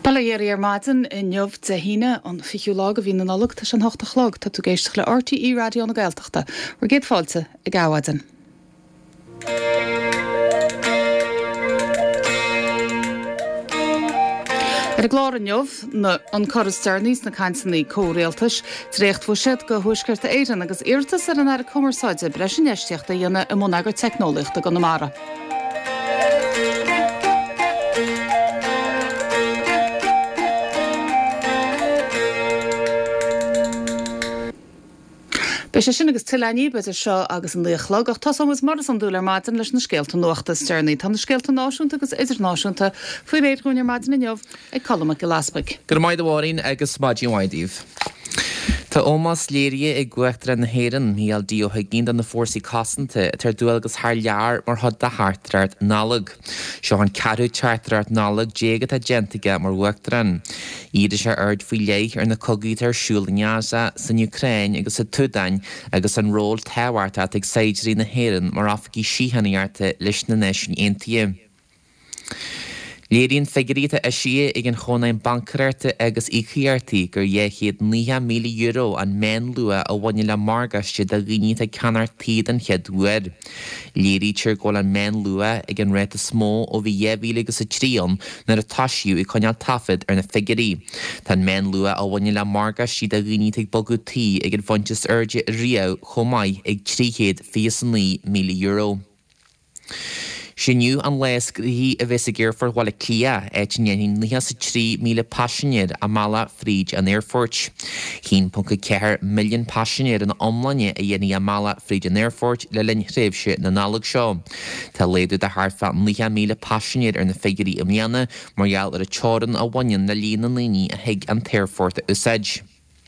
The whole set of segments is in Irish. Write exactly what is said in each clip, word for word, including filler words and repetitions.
Taléir ar maidin in neomh de híine an fiúlág a bhí an alach tá an hochtachlog tá tú géisteach le R T E radio na Gaeltachta. Ru géad fáilte i gáhaidin. Ar a glár an neomh na an Coras Journeys na Cainsannaí Córéaltais trécht fuisiad go thuaisceirta éireann agus iartas ar an air cumarsáide breis an eisteachta dhéanana i món agur technolaíochta go na mara. Bei sé sin agus tileí be seo agus an líochlog ach tá somas mar an dúlar maidin leis na scéalta nuachtas Journey tá na scéalta náisiúnta agus idirnáisiúnta faoi réad gúnar maidin in neomh ag colmach go laspaig. Gur maid bháin agus maidí waidíh. Tá ómas léirí ag gcuachtar na héireann híal dío ha ginn an na fórsaí cosanta tar dúilgus thar lear mar thud de hartart nálag. Seo an carú chartart nálag déagad a gentige mar gcuachtaran. Iad sé ard faoi léich ar na cogaí tar siúlaneasa san Ukraine agus sa Tudain agus an ról táhairta ag saidirí na héireann mar afgaí síhannaíarta leis na nation aontaithe. Léiríonn figuríta a siad ag an chónaim bancarirta agus íchaíartaí gur dhéchéad níhe míle euro an men lua a bhaine le margaiste de ghuiníta canartíad an cheadúir. Léirí tíir ggóil an men lua ag an réita smó ó bhí dhéhmhíle agus a tríon nar a taisiú i coineal tafid ar na figurí. Tá men lua a bhaine le margaiste de ghuiníta ag bogútaí ag an bhaintis airde riamh chomáid ag tríchéad fíosannaí míle euro. Sinniu an leiscríthaí a bheits a ggéirfar bhile clia éit nnéanaí níos sa trí míle pasisinéad a mala fríd an airfort. Hín punca ceithre milliún pasisinéad an omlainne a dhéanaí a mala fríd an airfort le linn réimhse na nálag seo. Tá léadú de tharfa níhe míle pasisinéad ar na figurí imliana margheall ar a teorann a bhain na lína líní a hiig an tairfort a úsáid.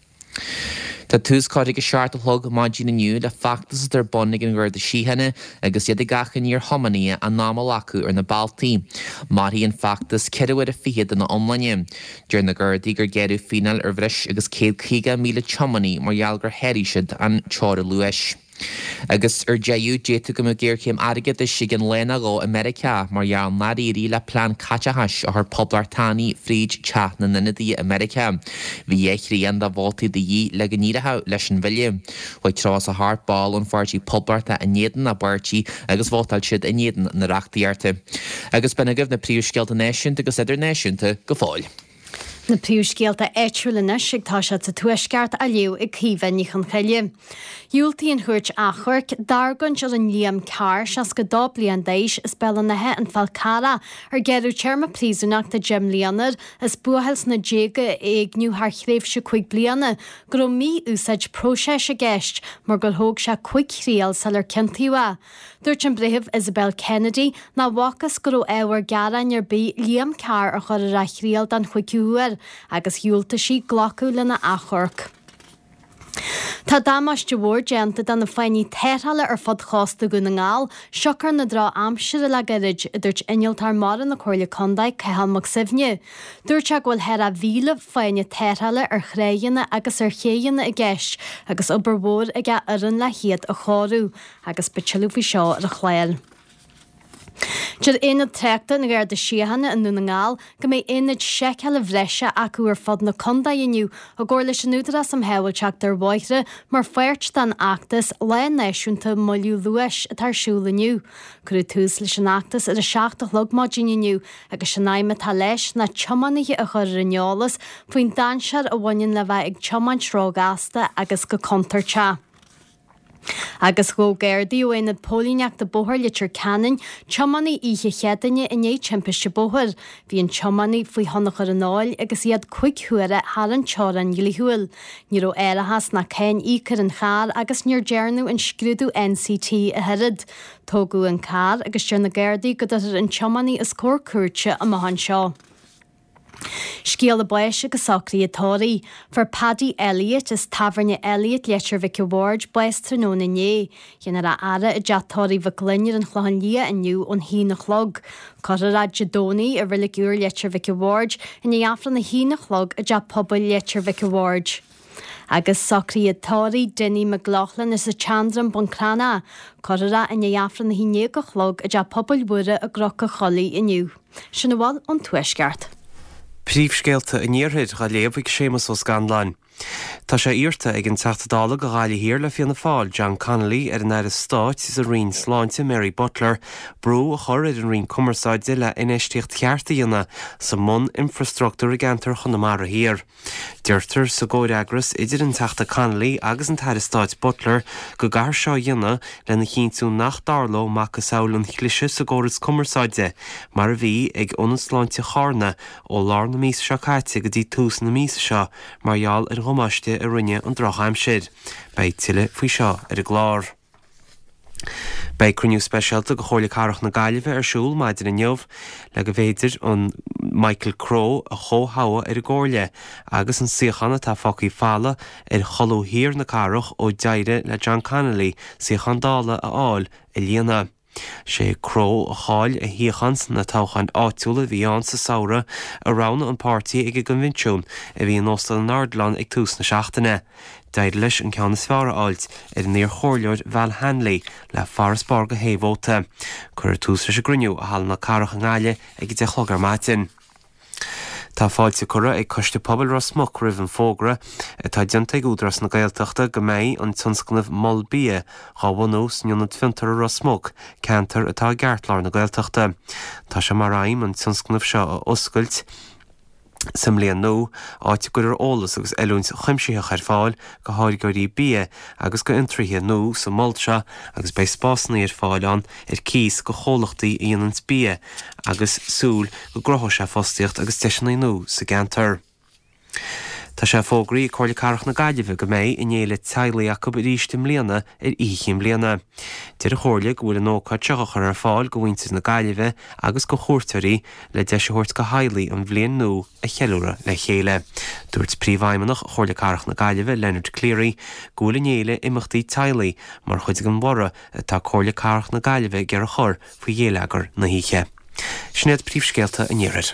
Tá túscáid go seart a thug maidí na nniu le factas ar bonnig an gcuir de síhanna agus iad a gachan ar thomaní an námal acu ar na Baltaí. Maithí an factas ceadúir a fiad na omlainne. Deir na gcuirdaí gur geadú fínal ar bhris agus céad cíga míle tomaní margheall gur heirísiid an teora luis. Agus ar deú déta go ggéircéim airgad is sigan lena go America mar dheall naríí le plán catahas a th poblartáí fríd teach na nunadaí America. Bhí échríon de bhótaí de dhí le gníirethe leis an bhile. Chuid trás a thbal an fartí poblarta a néan na bartí agus bhótáil siad a néan na reachtaíarta. Agus bena gomh na príomhscealta náisiúnta agus idir náisiúnta go fáil. Na príomhscéalta éitiúlanna sigtá se sa tuaisceart a liú ag cíomh ní chun cheile. Dúiltaíon chuirt achairt dargann ar an líam cear seas go dá bliain déis is beallanathe an falcara ar geadú tearma príosúnach de Jim Leonard is buhels na déga ag nniu haar chréimhse chuig bliana gur mí úsáid próséis a gceist mar gur thóg se chuig chríal sal ar cintíha. Dúirt an bréithimh Isabel Kennedy na bhachas gur ó éhar garan ar bí líam cear ar chur a chríal dan chuiciúir agus dúilta sí glacu lena achorc. Tá dámas de bhór genta dan na féinní téithile ar fod chásta go na ngáil, seochar na drá amsir le garid a dúirt innealtar mar na choirle condaid cehalmach sibhne. Dúirt se bhfuil head a bhíle féinne téithile ar chréanna agus ar chéanna i gceist agus obair mhór ag aran le hiad a chóú agus betilú fao seo ar a chléil. Jir éad treachta na gir de síhanna an nú na ngáil go mé éad seice le bhreise acu ar fod na condainniu a ggóir leis an útara sam hehailteach ar bhaithre mar féirt den achtas le neisiúnta moiliú luis a tarsúlaniu. Curú tús leis an achtas ar a seachtach log mádíniu agus sin naime tá leis na chomanithe a chur rineolalas faoin dansear a bhain le bheith ag choman trógáasta agus go contarte. Agus go géirdaí ó éad pólíneach de bóthir litir canan, chomannaí ihe cheadaine in é timpiste bóthir, bhí an chomannaí faoi honnachar an áil agus iad chuig thuaire hall an teoran gilithúil. Ní ó éirithas na cén ícar an char agus níor dearnú an scrúdú N C T a herid. Tógú an car agus tear na géirdaí go ar an chomannaí is cór cuairte a mahan seo. Scéal a buis agus sacraí atóirí. For Paddy Elliott is Taverna Elliott letar Vicky Ward buis tróna né. Dhéanaar a ara a deatóirí bhaclinnear an chláin lia aniu ón hí na chlog. Corar a Jadóní a riligúr letar Vicky Ward in éafran na hí na chlog a deap pobl letar Vicky Ward. Agus sacraí atóirí Denny McLaughlin is a Chandram Buncrana. Corar in éafran na hí né go chlog a deap pobl bhuire a grocha cholí aniu. Sinna bháil an tuaisceart. Príomhscéalta in níorthaid ga léamh sémas ó Scanláin. Tá sé íorta ag an teachtadála go gáile hir le fianna fáil John Connolly ar an air stáit is a rion sláinte Mary Butler brú a chur ar an rion cumarsáide le inistíocht chearta dhéanana sa mun infrastruchtúr gantar chunamara hir. Deirtar sa góir agras idir an teachta Connolly agus an tair stáit Butler go gar seo dhéanana le na chinú nach darló mac go saolann chluise sa góras cumarsáide mar a bhí ag ionasláinte charna ó lár na míos seo caite go dtí tús na míos seo margheall ar ghomáiste a rinne an drochaim siad, bei tiile faoi seo ar a glár. Bei cruniú speisialta go chóirla carach na Gaillimhe ar siúl maidir in neamh le go bhéidir an Michael Crowe a chóthabha ar a gcóirle agus an siochanna tá focaí fála ar cholú hir na carach ó deire le John Connolly siochan dála a áil i líana. sé Crowe a cháil a híchans na táchan áitiúla bhí an sa saora a rana an pártaí ag a gonvinisiún a bhí an óstal an Ardlan ag tús na seachtaine. Deir leis an ceanna sfára áilt ar an níor chóirleoir Val Hanley le Forras Barga héhóta. Cur tús leis a gruniú a hall na carach an gáile ag de chlogar mátin. Tá fáilte cura ag coiste pobl Rosmuc rih an fógra atá dianta ag údras na Gaeltachta go méid an tionscnamh Molbia chábhanús nionad fintar a Rosmuc cantar atá geartlar na Gaeltachta. Tá sé mar raim an tionscnamh seo a oscailt Sim líon nó áit gur ar ólas agus eúint chuimsíthe ar fáil go háir goirí bia agus go intrithe nó sa moltse agus bei spásnaí ar fáilán ar cíos go chólachtaí íonans bia agus súl go grotha sé fóstaíocht agus teisinaí nó sa gantar. Tá sé fógraí cóirla carach na Gaillimhe go méid in éile teaglaí acu i rístim líana ar íchim líana. Deir a chóirla go bhfuil an ócáid teachachar ar fáil go bhainteas na Gaillimhe agus go chóirtarí le deisiúirt go haiglaí an bhliain nó a chealúra le chéile. Dúirt príomhaimeanach chóirla carach na Gaillimhe Leonard Cleary go bhfuil in éile imachtaí teaglaí mar chuid an mhora atá cóirla carach na Gaillimhe gur a chur faoi dhéalagar na híche. Snéad príomhscéalta in níorid.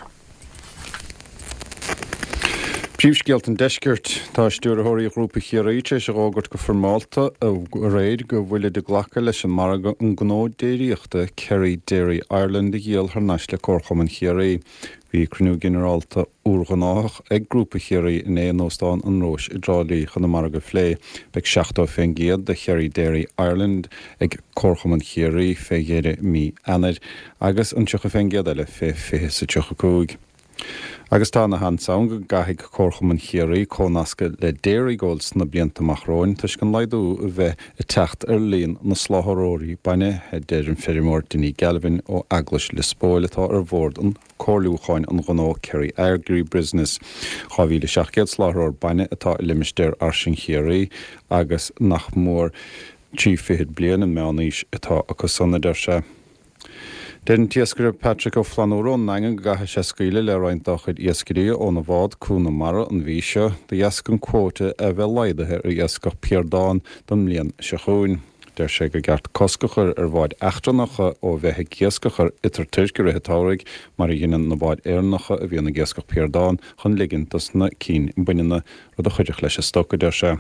Príomhscéalt an deisceart tá stúrathirí grúpa chiaráite sé águrt go formáilta a réid go bhfuil de ghlacha leis an marga an gnódéiríochta Kerry Dairy Ireland i ghéal th neisle córchaman chiaráí. Bhí cruniú generálta úrghanách ag grúpa chiaráí in éon óstáin an Róis i drálaí chun na marga phlé beag seachtó féin géad de Kerry Dairy Ireland ag córchaman chiaráí fé géire mí anad agus an tucha féin géad eile fé fé sa tucha cúig. Agus tá na hansáin go gaithigh córchaman chiaráí cónasca le dairy goals na blianta amachráin tuis gan leidú a bheith i techt ar líon na sláthróirí baine he déir an ferimór duní Galvin ó aglas le spóil atá ar bhórd an cóirliúcháin an ghnó Kerry Airgrí Business. Chábhíle seachcéad sláthróir baine atá i limisteir arsin chiaráí agus nach mór tíofiad blian an meáníos atá acu sanna deir se. Den tiascar Patrick O'Flanúrón nangan gathe sé scaoile le roinntachid iascarí ó na bhád cúna mara an bhí seo de iascan quóta a bheith leidathe ar iascach Piardáin don mblion se chuin. Der sé go gceart coscachar ar bháid eachtranacha ó bheitthe giascachar itar tuisgur hetáraigh mar a dhéanaan na bháid éarnacha a bhíonna giascach Piardáin chun ligintas na cín buinena rud a chuideach leis a stocha der sé.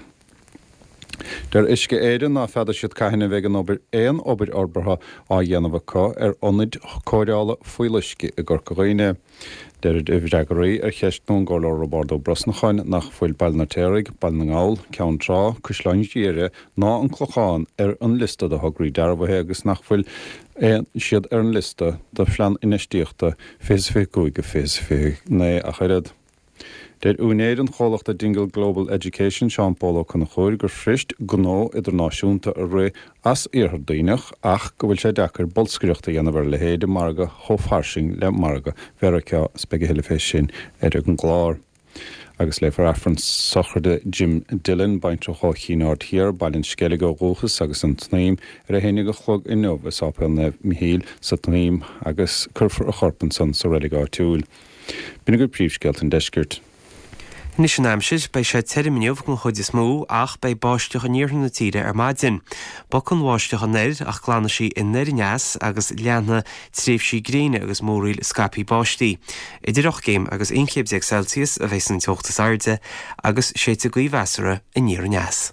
Der isce éidir ná fada siad caiithna bheith an obair éon obair orbartha á dhéanamh cá ar ionid cóireála foiilisci i gcorcaghine. Deir a bhreagaí ar cheistún gáil ó Robardo Brosnacháin nach foiil bailnatéirigh, bailnagáil, ceann trá, cúsláin díire ná an chlocháin ar an lista de thugraí darbhathe agus nach foiil siad ar an lista de phlean inistíochta fés fé cúig go fés fé né a chuiread. Deir únéad an cholacht a Dingle Global Education Sean Paulo chun chóir gur frist gnó idirnáisiúnta a ré as iarthar daoineach ach go bhfuil sé dechar bolscríochta dhéanamhar le héad marga thópharsing le marga veraice spege heile fé sin ar an gláir. Agus le reference sochar de Jim Dillon baint ó chínáir tíar bailinn scéala go róchas agus an tnaim ar a héine go chlog in nómh is ápéil na mihíl sa tnaim agus curfar a chorpan san sa réileá túúil. Bína gur príomhscéalt an deiscirt. Nis an amsid bei sé teirimineomh gon chuid is mó ach bei báisteach an níortha na tíre ar maidin. Ba chun bháisteach an neir ach chlána sí in neir neas agus leanna tríomh sí gréine agus móríil scapi báistí. Idir och géim agus inchéab Celsius a bheits an teochtas airde agus séite goí bheasara in níor neas.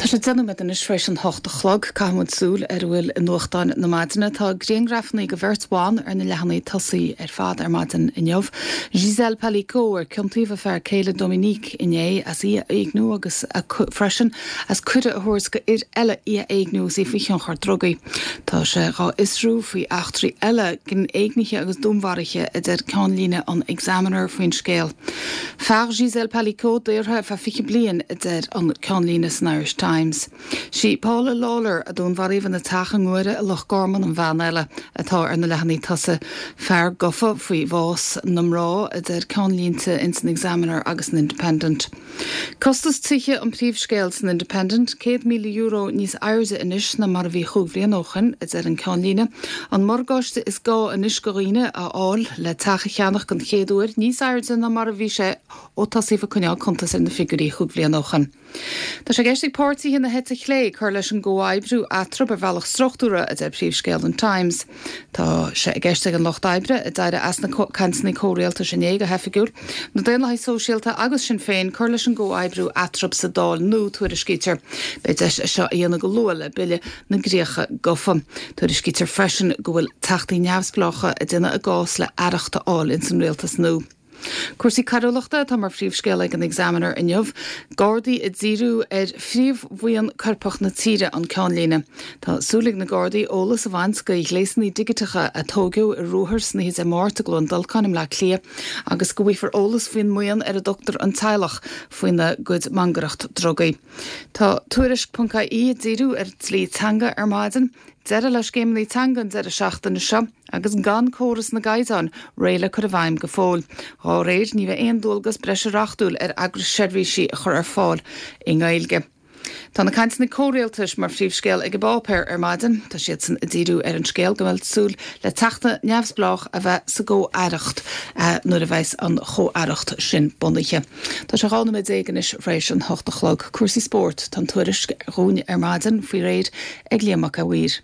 Tá sé denú met an is freisin hocht a chlog camúd súl ar bhfuil in nuachtáin na maidina tá gréangrafnaí go bhirtháin ar na lehannaí tosaí ar fad ar maidin inneomh. Giselle Palicot ar cinntaomh fear Céile Dominique inné as í éagnú agus a freisin as cuide a thuairs go ir eile í éagnú sí fichen chuir drogaí. Tá sé rá isrú faoi achtarí eile gin éagnithe agus dúmhhairiche idir ceanlíne an examiner faoin scéal. Fear Giselle Palicot déirthe fe fiche blian idir an ceanlíne san Irish Times. Sí Paula Lawler a dún bharíomh na tachan nguaire a Loch Gorman an bhean eile atá ar na lehannaí tosa fear gofa faoi bhás namrá idir ceanlínte in san examiner agus an Independent. Costas tuiche an príomhscéal san Independent cé míle euro níos airde inis na mar bhí chughblion óchan idir an ceanlíne. An morgáiste is gá inis goíine a áil le tacha cheannach an chéadúir níos airde na mar bhí sé ó tasífa cuneál contas in na figurí chughblion óchan. Tá sé geistig pártaí hinna hete chlé chuir leis an ggóáibrú atrab ar bhealach struchtúra a d príomhscéal an Times. Tá sé geistig an Locht Oibre a d as na cansanna córéalta sin éige hefigiúr. Na déanla sóisialta agus sin féin chuir leis an ggóáibrú atrab sa dáil nó tuair a scítear. Beidir seo íana go luail le bille na gréacha gofa. Tuair a scítear freisin go bhfuil teachtaí neamhsblacha a duine a gás le airachta áil in san réaltas nó. Cuasaí carolachta tá mar phríomhscéal ag an examiner inneomh, Gardaí i ddíriú ar phríomhmhaoin carpach na tíre an ceanlíne. Tá súlaigh na Gardaí ólas a bhaint go gléasaní digitecha a tógiú i ruthairs na hís a márta glón dulcanim le clia, agus go bhífar ólas faoin muoin ar a doctor an teilech faoin na gud mangaracht drogaí. Tá tuairis punca í ddíriú ar tlí tanga ar maidin, Deire leis géimnaí tangan deire seachta na seo, agus gan córas na gaiidán réile chur a bhaim go fóil. Á réid ní bheith aon dulgus breise rachtúil ar agras seirbhísí a chur ar fáil i ngáilge. Tá na cansanna córéaltais mar phríomhscéal ag bápéir ar maidin, tá siad san ddíriú ar an scéal go bhfuil súl le teachta neamhsblách a bheith sa ggó aireacht nuair a bheits an cho aireacht sin bunaiche. Tá sé gána mé déganis rééis an hocht a chlog cuasaí sport tá tuairis rúne ar maidin faoi réid ag léamach a bhuir.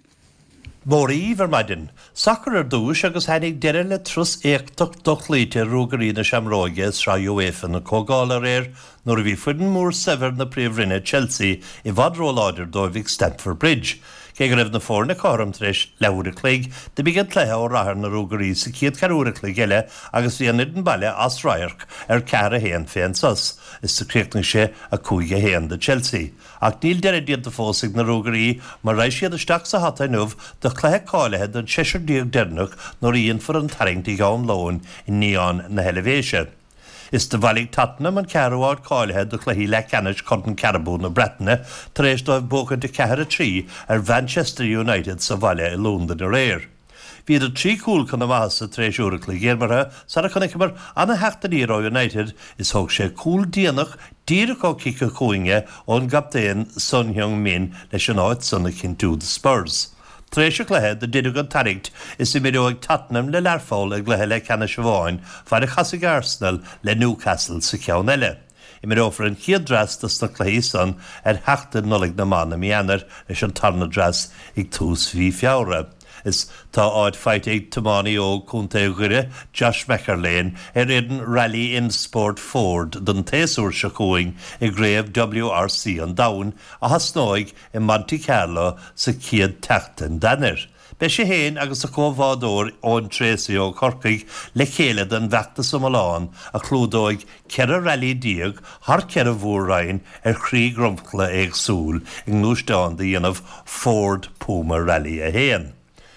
Mórí ver maidin, sacr ar dúis agus henig deire le trus échtach dochlíte rúgarína seamróige sra UEFA na cógála réir nuair a bhí fuidan mór sever na príomhrinne Chelsea i bhadróláidir dóibhíh Stamford Bridge. Cé go raibh na fórna chom tréis leabhar clíg de bigad cléthe ó rathair na rúgarí sa céad carúra clíg eile agus bhí an an baile as ráirc ar ceara héan féin sos, is sa críochtning sé a cúige héan de Chelsea. Ach níl deire diad de fósaigh na rúgarí mar rééis siad isteach sa hatainmh do cléthe cáilethe don seisir díag dernach nó íon for an taring tí gáin lóin in níán na helevéise. Is de bhalig Tottenham an cearháid cáilethe do chluí le canis chun Carabú na Breataine tar éis dóibh bócha de ceithre trí ar Manchester United sa bhaile i Lúnda de réir. Bhí a trí cúil chun na masa tréis úracla géarmarthe sa chunig mar anna heachtaí ó United is thug sé cúil díanach díreach ó cica chuinge ón gaptéin Son Heung-min leis an áid sanna cin tú de Spurs. Tréisio léthe de diadú an tarigt is i midó ag Tottenham le learfáil ag lethe le cena seháin fear a chasig Arsenal le Newcastle sa ceann eile. I midó for an chiad dras das na chluí san ar heachta nolig na manna mianar leis an tarna dras ag tús bhí fiára. Is tá áid feit ag tamánaí ó cúnta ghuire Josh McErlane ar éan Rally in Sport Ford don téasúr se chuing i gréibh W R C an dain a hasnóig i Monte Carlo sa ciad teachtain danir. Be sé héin agus a cóhádóir ón trésaí ó Corcaigh le chéile den bheachta sa Miláin a chlúdóig ceir a rally díag thar ceir a bhúrrain ar chrí gromchla ag súl i ngúisteáin de dhéanamh Ford Puma Rally a héan.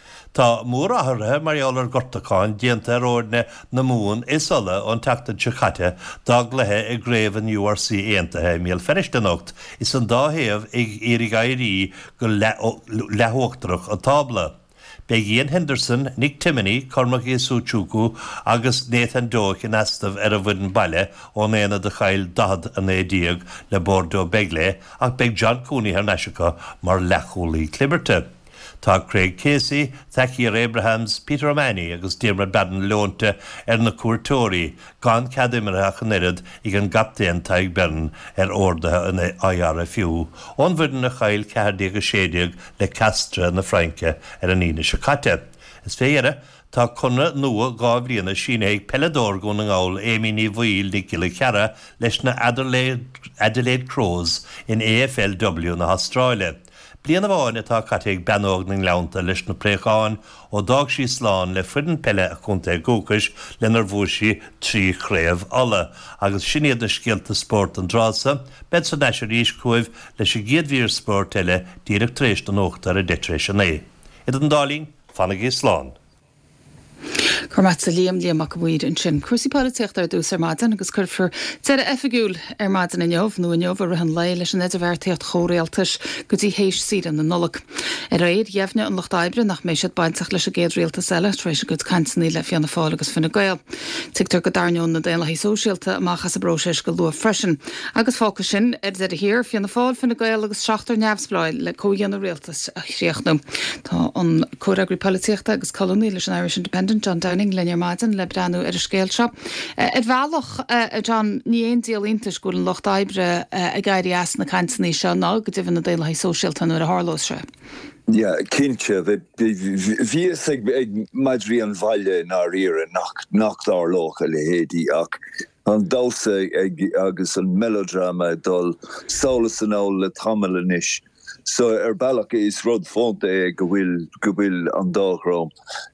Tá mór áthirthe maríolar gortacáin déanta ar ordne na mún is sola ón teachtain Chicate dag lethe i gréibh an U R C aontathe míl feristenocht is an dáhéamh ag éirigairí go lehuachtarach a tabla. Be Ian Henderson, Nick Timoney, Cormac Isuchuku agus Nathan Doak in astamh ar a bhuiin baile ón éana de chail dad an édíag le Bordeaux Begley ach beag John Cooney ar neisiacha mar lechúlaí cliberte. Tá Craig Casey, Thackier Abrahams, Peter O'Mahony agus Diarmaid Baden Leonte ar na cuairtóirí gan cadimara chanéad ag an gaptéan taig bern ar ordathe in I R F U. Ón bhuiin na chail ceardaigh a séideag le Castra na Franke ar an Ine Chicate. Is féire tá chuna nua gábhríanana sin ag pelador gún an gáil éimi ní bhil ní gile ceara leis na Adelaide, Adelaide Crows in A F L W na Australia. Bliana bháin atá caiteag benóg na leanta leis na préáin ó dag sí sláán le fuidan pelle a chunta gócais lenar bhúsí trí chréamh alla, agus sinnéad na scialta sport an drása, bed sa neis a ríis cuaibh leis a géadhír sport eile díreach tréis na nóchtar a detréis an é. Iad an dálín, fanna gé sláán. Cormat sa líam líam mac bhuiid an sin. Cuasaí políocht ar dús ar maidin agus curfur tead a effigiúil ar maidin in neomh nó in neomh ar an lei leis an idirhhartaíocht chóréaltais go dtí hééis siad an na nulach. Ar réad dheimhne an Lochtaimbre nach mééis siad baintach leis a géad réaltas eile tréis a go cantaní le fianna fáil agus finna gail. Tigtar go darneún na déanla hí sóisialta amachchas a bróséis go luamh freisin. Agus fáca sin ar de hir fianna fáil finna gail agus seachtar neamhsbláil le cóhéanna réaltas a chríochtnú. Tá an córagraí políochta agus colóní leis an Irish Independent John Downing lear maidin le breanú ar a scéil seo. Ar bhealach John ní aon díal iontas go an Lochtaimbre a gaiirí as na cantaní seo ná go dtí na déanla hí sóisialta nuair a hárlós se. Ja, kindje, wie is ik madri an valle naar hier nach daar lokale hedi ak. An dause agus an melodrama dol solas an ol le tamelen is. So er ballach is rod fonte e gewil gewil an dagrom.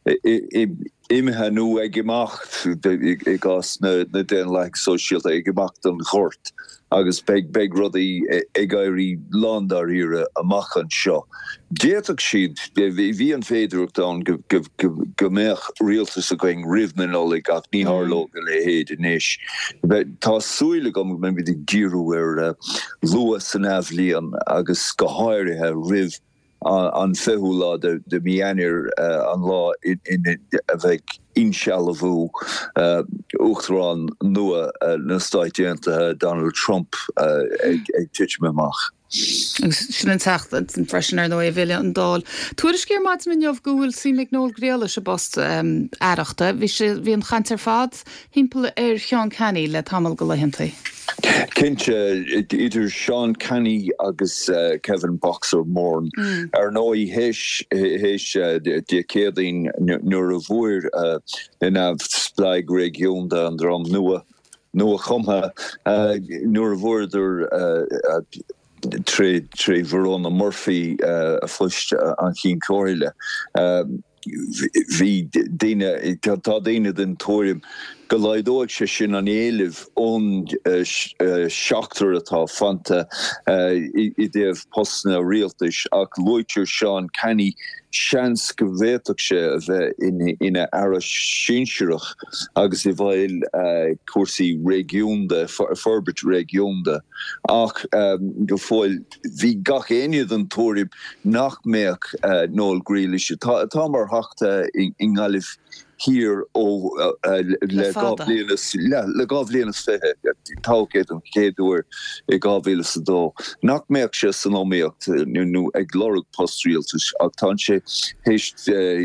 Ime ha nu e gemacht, ik as na den like social e gemacht an gort. Agus beg beg ruddy e gairi land ar here a machan seo. Déach siad bhí an féidirach dán go méach rialtas a going rivnan olig ach ní hárló go le héad in isis. Tá súile go me bhí díú ar lua san afhlíon agus go háirithe riv an fehúlá de mianir an lá in a bheith inshallah uchtrán nua na stáitianta Donald Trump ag tiit me mach. Sin an techt an freisin ar nó é bhile an dáil. Tuair céir maid min neomh gúil sí me nóil gréala se bost airachta, bhí an chaint ar fad himple ar Sean Kenny le tamil go lehantaí. Kintje idir Sean Kenny agus uh, Kevin Boxer Morn mm. ar nó i héis héis de céadín nuair a bhuair in a spleig régiún da an drom nua nua chumha nuair a bhuaidir tre tre Verona Murphy uh, a flucht uh, an chin choile. Um, vi dine tá dine den tórim go leidóag se sin an éileh ón seachtar atá fanta i déobh postna rialtais ach loitir Sean Kenny seans go bhéach se a bheith ina ara sinseirech agus i bhil cuasaí régiúnda forbit régiúnda ach go fáil bhí gach éiad an tórim nach méach nóil grílis tá mar hachta in galibh hier ó le gábléanas le gábléanas fethe tágéad an céadúir i gábhélas a dó. Nach méach se san óméocht nu ag lorug postríaltas ach tá sé héist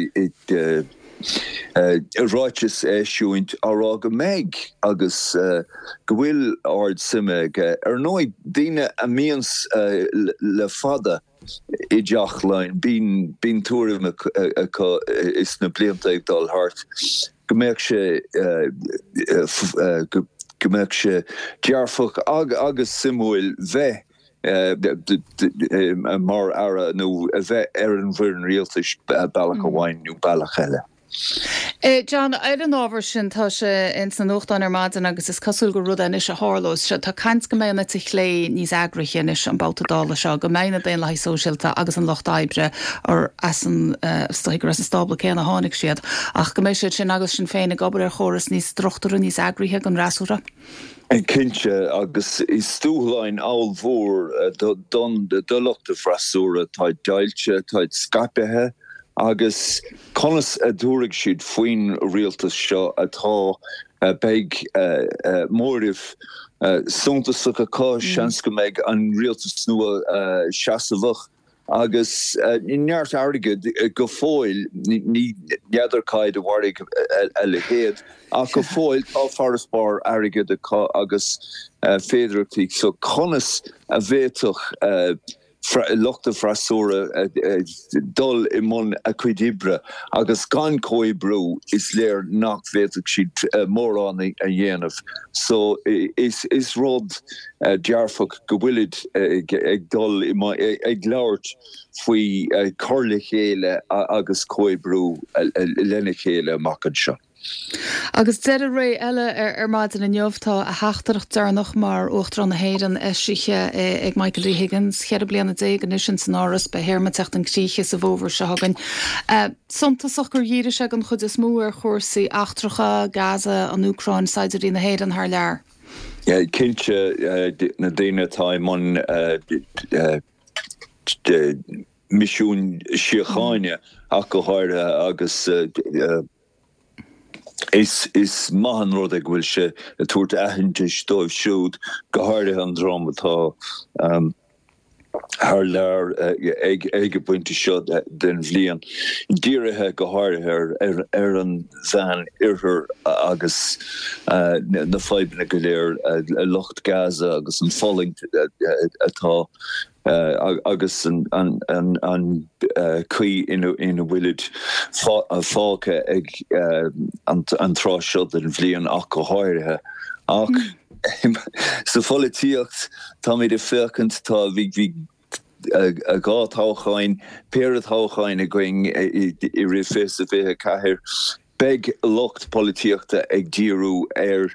ráitis éisiúint ará go méid agus go bhfuil ard simeag ar nóid daine a míons le fada I deachlein bín bín túrim is na blianta ag dal hart. Go méid sé go méid sé dearfach agus simúil bheith mar ara nó a bheith ar an bhuiir an rialtais bailach amháin nó bailach eile. Uh, John, ar an ábhar sin tá sé in san nóchtán ar maidin agus is cosúil go rud is a hárlós se tá cant go ména tí lé níos agrichéan is an bátadála seo go ména déon le sóisialta agus an Lochtaimbre ar as an stoigur as an stabla céanna tháinig siad ach go méid sin agus sin féin a gobar ar choras níos drochttar níos agríthe an rasúra. En kindje agus is stoelijn al voor don de dulachta frasúra táid deilse táid scapehe agus conas a dúrig siad faoin rialtas seo atá beag móribh suntasach a cá seans go méid an rialtas nua seasamhach agus ní neart airige go fóil ní neadarcaid a bhharig a le héad ach go fóil tá farraspár airige de cá agus féidirachtaí so conas a bhéitoch lochta frasóra dul i mun equilibre agus gan coi brú is léir nach féach siad mór an a dhéanamh. So is is rud dearfach go bhfuilid ag dul ag leabhart faoi corla chéile agus coi brú lena chéile amach anseo. Agus de a ré eile ar ar maidin in jobhtá a heachtarach darnach mar uachtar na héan isiche ag Michael D. Higgins, chead bliana dé gan sin san áras be héir techt an críche sa bhóver se hagan. Sontasach gur dhíire se an chud is mú ar chósaí achtracha Gaza an Ucrain saidirí na héad an haar lear. Ja, kindje na déine tá man misisiún siocháine ach go háire agus Is is mahan rud ag bhfuil se a tuairt aitheantais dóibh siúd go háirithe an drámatá um, haar lear ag ag a buinte seo den bhliain. Díirithe go háirithe ar ar an bhean iarthar agus uh, na feibanna go léir uh, Locht Gaza agus an falling atá Uh, agus an an an an uh, cui ina ina bhfuilid fáca ag uh, an an tráseo den bhliain ach go háirithe ach sa folíocht tá mé de fécant tá bhí bhí a gá táchain péad táchain a going i ri fé a bheitthe caithear beg locht políochta ag díú ar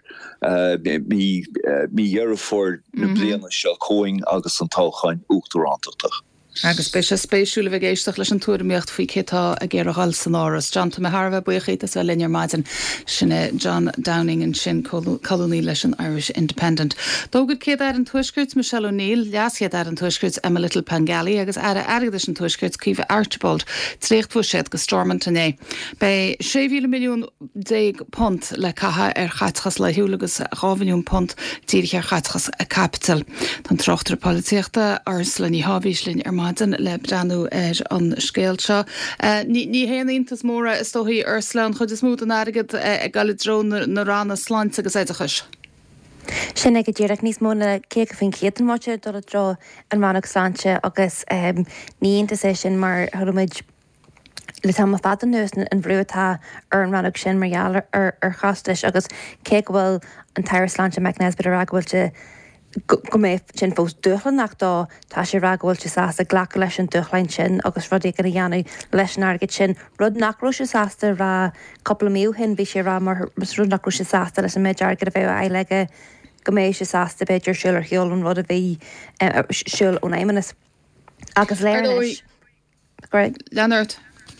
mí dhearafór na bliana seo cóing agus an táchain uachtarántaach. Agus be se spéisiúla bheith géisteach leis an túraíocht faoi chétá a ggéar hall san áras. John tá Harbh buchaí as bheith linear maidin sinna John Downing an sin colúní leis an Irish Independent. Dógad céad ar an tuiscurt Michelle O'Neill, leascéad ar an tuiscurt Emma Little Pangali agus ara agad an tuiscurt Cíomh Archibald tríocht fuisiad go Stormont inné. Bei sé milliún déag pont le catha ar chaitchas le hiúla agus rábhaniún pont tíirich ar chaitchas a capital. Tá trochttar políochta Ursula ní Hábhís linn ar maidin le breanú ar an scéal seo. Ní héanaíontas móra is tóthaí Ursula an chud is múd an agad ag galidrón na ranna sláinte agus éidechas. Sin ag ddíireach níos móna cé go fin chéan máte do a dro an mánach sláinte agus níonanta sé sin mar thuid le tá fad an nuas an bhrútá ar an ranach sin margheall ar ar chastais agus cé bhfuil an tair sláinte meicnés bid a raghfuilte go mé sin fós duchlan nach dá tá sé raghfuilte sásta ghlacha leis an duchlein sin agus rudí go dhéanú leis an agad sin rud nachrú se sásta rá coppla míú hin bhí sé rá mar rud nachrú se sásta leis an méid agad a bheith eileige go méid se sásta beidir siúil ar cheol an rud a bhí siúil ón éimenas agus léirnis. Leonard.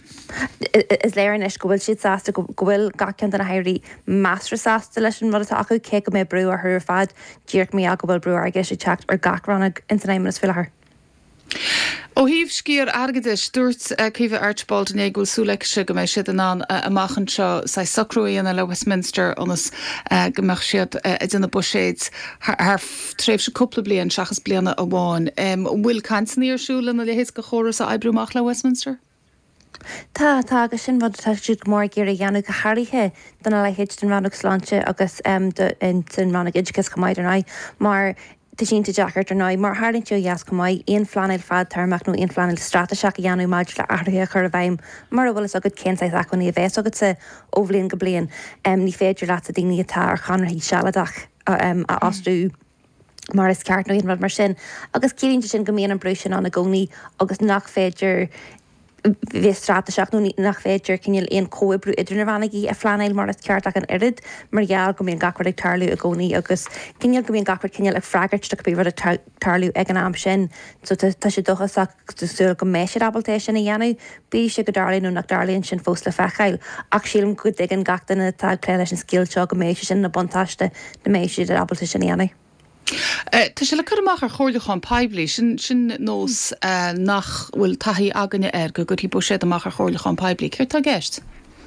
Is léirnis go bhfuil siad sásta go bhfuil gacin an hairí meastra sásta leis an rud acu cé go mé brú a thur fad díirc mí a go bhfuil brú aige sé techt ar gachránna intanéimenas fiilethir. Ó híomh scíor agadis dúirt Cíomh Archibald in éagúil súlaigh se go méid siad an amachchan seo sa sacrúíanana le Westminster onas go meach siad i duna buséid th tréimh se cúpla bliain seachas bliana a bháin. Bhfuil cansaníarsúla na lehéad go chóras a ebrúach le Westminster? Tá tá agus sin bhd tá siad mór gur a dhéanú go háirithe donna le héid den ranach sláinte agus in san ranach idicas go maiid arná mar Tá sínta Jackart ar ná mar háirn tú jaas go maiid on flaanil fad tarmach nó on flaanil strata seach a dhéanú maiid le airthe chur a bhaim mar a bhfuil is agad céntáid acuní a bheits agad sa óbhlíonn go blion ní féidir leat a daoine atá ar chanairthaí sealadach a osú mar is ceart nó on rud mar sin agus cílínte sin go míon an brú sin an na gcónaí agus nach féidir bhí strata seach nó nach féidir cinil on cóibrú idirna bhanagaí a flaanail mar is ceartach an irid mar gheall go mbeon gachar ag tarlú a gcónaí agus cinil go mbeon gachar cinil ag freagart do go bhí rud a tarlú ag an am sin so tá sé dochasach súil go méisiad abaltéis sin a dhéanú bí sé go darlaí nó nach darlaíonn sin fós le fechail ach sílam go ag an gachtainna tá cléile sin scíilseo go méisi sin na bontáiste na méisiad a abalta sin a dhéanú. Tá sé le chuach ar chóirlaán peblií sin sin nós nach bhfuil taí aganine air go gurtí bu séad amach ar chóirlaán peblií. Céir tá gceist?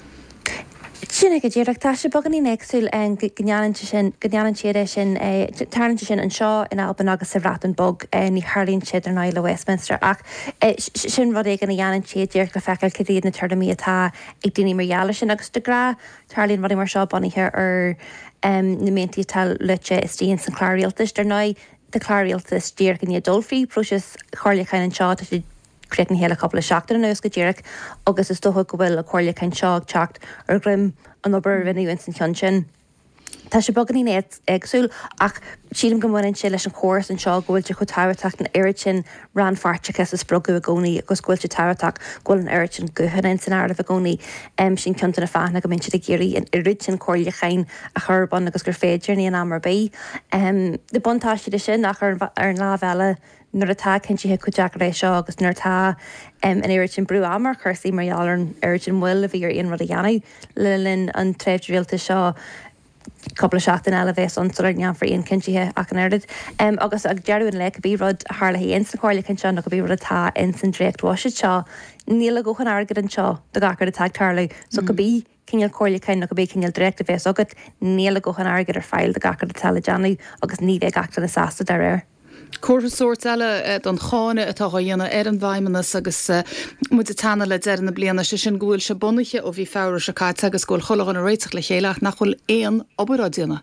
Sinna go ddíireach tá sé bogan í éagsúil an gneann sin siad sin tarnta sin an seo in Alban agus sa bhreatan bog ní Harlíonn siad ar ná le Westminster ach sin rud é gan na dhéanann siad díirch le fecail cíad na tuirdaí atá ag daoine margheala sin agus de gra Tarlíonn rudí mar seo bunaithe ar na méntaí tal lute is tíon san chláiríaltas ar ná de chláíaltas dír gan dulfií prúis choirla chain an seo sé crean héle couple seachtar an nus go ddíireach agus is dócha go bhfuil a choirla chain seach techt ar grim an obair vinú in san chean sin. Tá sé bogan í net agsúil ach sílim go mhain sé leis an chóras an seo ghfuilte chu táhairteach an air sin ran farteachas is brogu a gcónaí agus ghfuilte táhairteach ghfuil an air sin gohanna san air a gcónaí um, sin ceanta na fána go minse de géirí an irid sin choirla chain a churban agus gur féidir ní an amar bé. Um, de bontáisi sin nach ar an lá bheile nuair atá cin si chu deach rééis seo agus nuair tá um, an air sin brú amar chusaí marall an air sin bhfuil a bhí ar on rud a dhéanamh le linn an tréimhríalta seo couple seach an eilehés an suir nean for on cinntethe ach an airid. Um, agus ag dearúin le go bí rud hála hí in san choirla cin seán go bí rud atá in san dréchtháise seo, níla gochan agad an seo do gachar a tag tarla, so go bí cinil choirla cin go bí cinil drécht a bhés agad níla gochan agad ar fáil do gachar a telejanú agus ní bheith gachar na sásta dar air. Cuairtasúirt eile don cháine atá dhéanana ar an bhaimimenas agus mu a tanna le dearna bliana sé sin ghúil se bunaiche ó bhí fear se caiite agus ghil cholagan a réiteach le chéileach nach chuil éon obarádiana.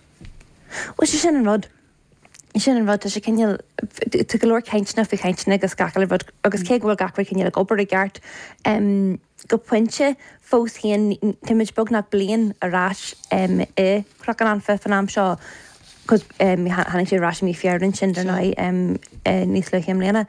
Wa sé sin an rud. Sin an rud sé cinil tu golóir ceintna fi ceintna agus gacail rud agus cé bhfuil gachfuil cinil ag obair a gceart um, go puinte fós chéan tiimiid bognach blion arás um, i crochan an fe fan am seo cos um, hannig sé rás mí fiaran sin der nai um, uh, níos le chéim léna.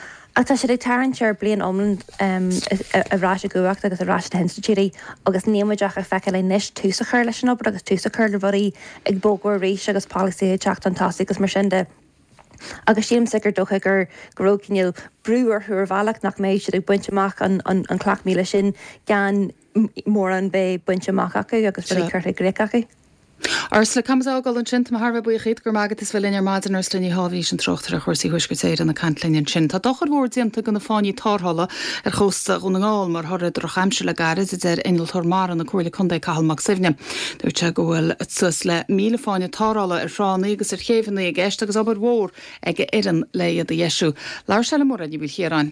A tá sé ag tarint ar blion omland um, a rás a gohacht agus a rás a henstitúí agus néimeideach a feice le níos túsa chuir leis an obair agus túsa chuir le bhí ag bógóir rééis agus policy teach an tasí agus mar sin de. Agus síim sigur docha gur gorócinil brúar thuair bhealach nach méid si ag buinteach an, an, an clach míle sin gan mór an bé buinteach acu agus bhí chuirtha gréicacha. Ars le camságáil an sin Harbh buíchéad gur mágad is bhfuil inar maidan ar slíní háhí an trochttar a chuirsaí thuisgotéir an na cantlíonn sin. Tá dochar bhór dianta go na fáinní tárthala ar chósta chun ngáil mar thorid ar chaimse le garid is ar inaltar mar an na cuairla chundaid cahalmach sibhne. Dúirte go bhfuil sus le míle fáinne tárala ar sránaí agus ar chéhannaí ag eist agus obair mhór ag ian le a dhéisiú. Leir se le mór a bhfuil chéaráin.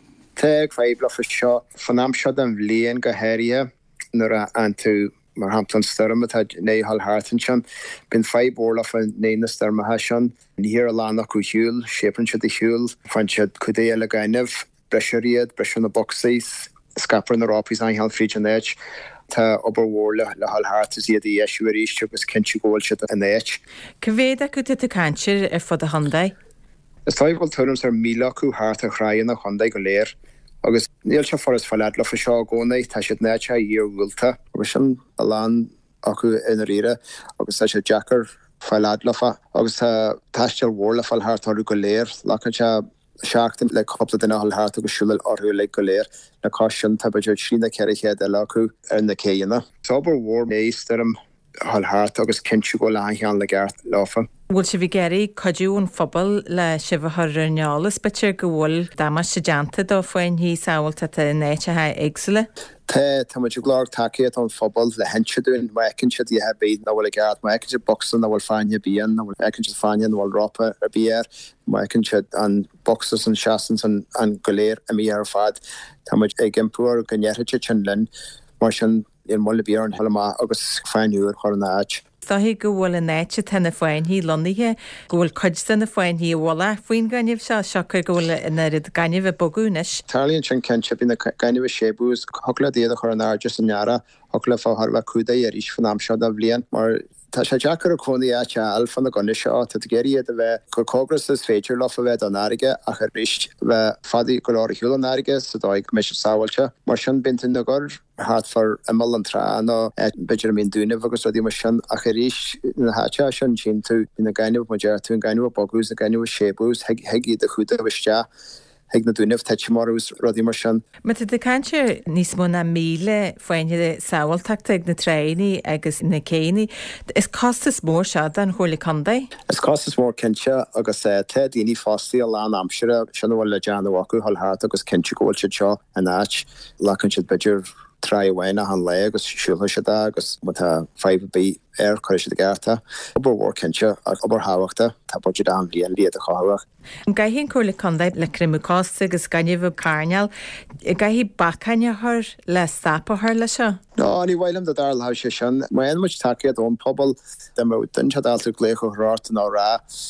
Tá creibla fa seo fan am seo an bblion go héirithe nuair an tú mar hamplan sturm had né hall hartan sean bin fei borla fan néna sturm ha sean níhir a lánach go hiúil sépan se de hiúil fan se chudé le gaineh breisiad breisi na boxís scapar na rápís ein hall frí an éit tá oberhórle le hall hartas iad í eisiúéis agus cinú ggóil se an éit. Cavéad go te cantir ar fod a Hyundai? Is táhil thums ar mílaú hart a chrain a Hyundai go léir. Agus níl se forras fallad le fa seo gcónaí tá siad nete díor bhúilta agus sin a lán acu ina riire agus tá sé Jackar fallad lefa agus taisteal mhór le fallthtarú go léir lechan se seachtain le coppla duna hallthart agus siúil orthú le go léir na cá sin tá beidir trína ceirichéad eile acu ar na céanna. Tábar mhór mééistarm hallthart agus cinú go lean le gceart láfa. Bhfuil se bhí geirí codún phobal le sibhthar neolalas betir go bhfuil damas se deanta do foin hí saoilta a néite ha éagsile? Tá tá muid glár takeíad an phobal le henseún mecinn si dí hebí na bhfuil gceart mecinn se boxan na bhfuil fáine bíon na bhfuil mecinn se fáine bhfuil ropa ar bíar mecinn si an boxas an seaans an goléir a mí ar fad tá muid ag impúir go neirite sin linn mar sin in molle bíar an heá agus féinúr chu na áit. Táhí go bhfuil in néite tena foin hí loníthe gohfuil chuidsta na foin hí bhla faoin ganineh se seachar gohfuil ina rid ganineh bogúnis. Tarlíonn sin cinse bí na ganineh sébús thula déad a chu an áir just an neara thula fáthla cúda ar ís fan am seo a bblion mar tá sé Jackar a chonaí áte alfan na gona seo tá géiríad a bheith chu cógras is féidir lofa bheith an áige a chu rist bheith fadaí go láir hiúil an áige sa dóid me sáhailte mar sin bintin na gur hat for imal an tra no beidir mín dúine agus rodí mar sin a chu ríis na háte sin sin tú na gaiineh mar tú gaiineh bogus na gaiineh sébús heigi de chuúta bhiste heag na dúineh teite marús rodí mar sin. Me de cantir níos mó na míle foiine saoilteachta ag na tréine agus na céine. Is costas mór se an chuirla Hyundai? Is costas mór cinse agus te daoine fástaí a lán amsere sin bhfuil le deanhacu hallthart agus cinse ggóil se seo an áit lechann siad beidir trai bhhaine an le agus siúla se agus mu fe bí ar chuir se gcearta. Obair mhór cinse ag obair háhachta tá budget an blion líad a cháhach. An gaihíonn chuirla Hyundai le crimúásta agus ganineh carneal, i gaihí bachaine thir le stapa thir le seo? No, ní bhhailm de dar le se sin. Má an muid takeíad ón pobl de mó den se dalú lécho ráta ná rá.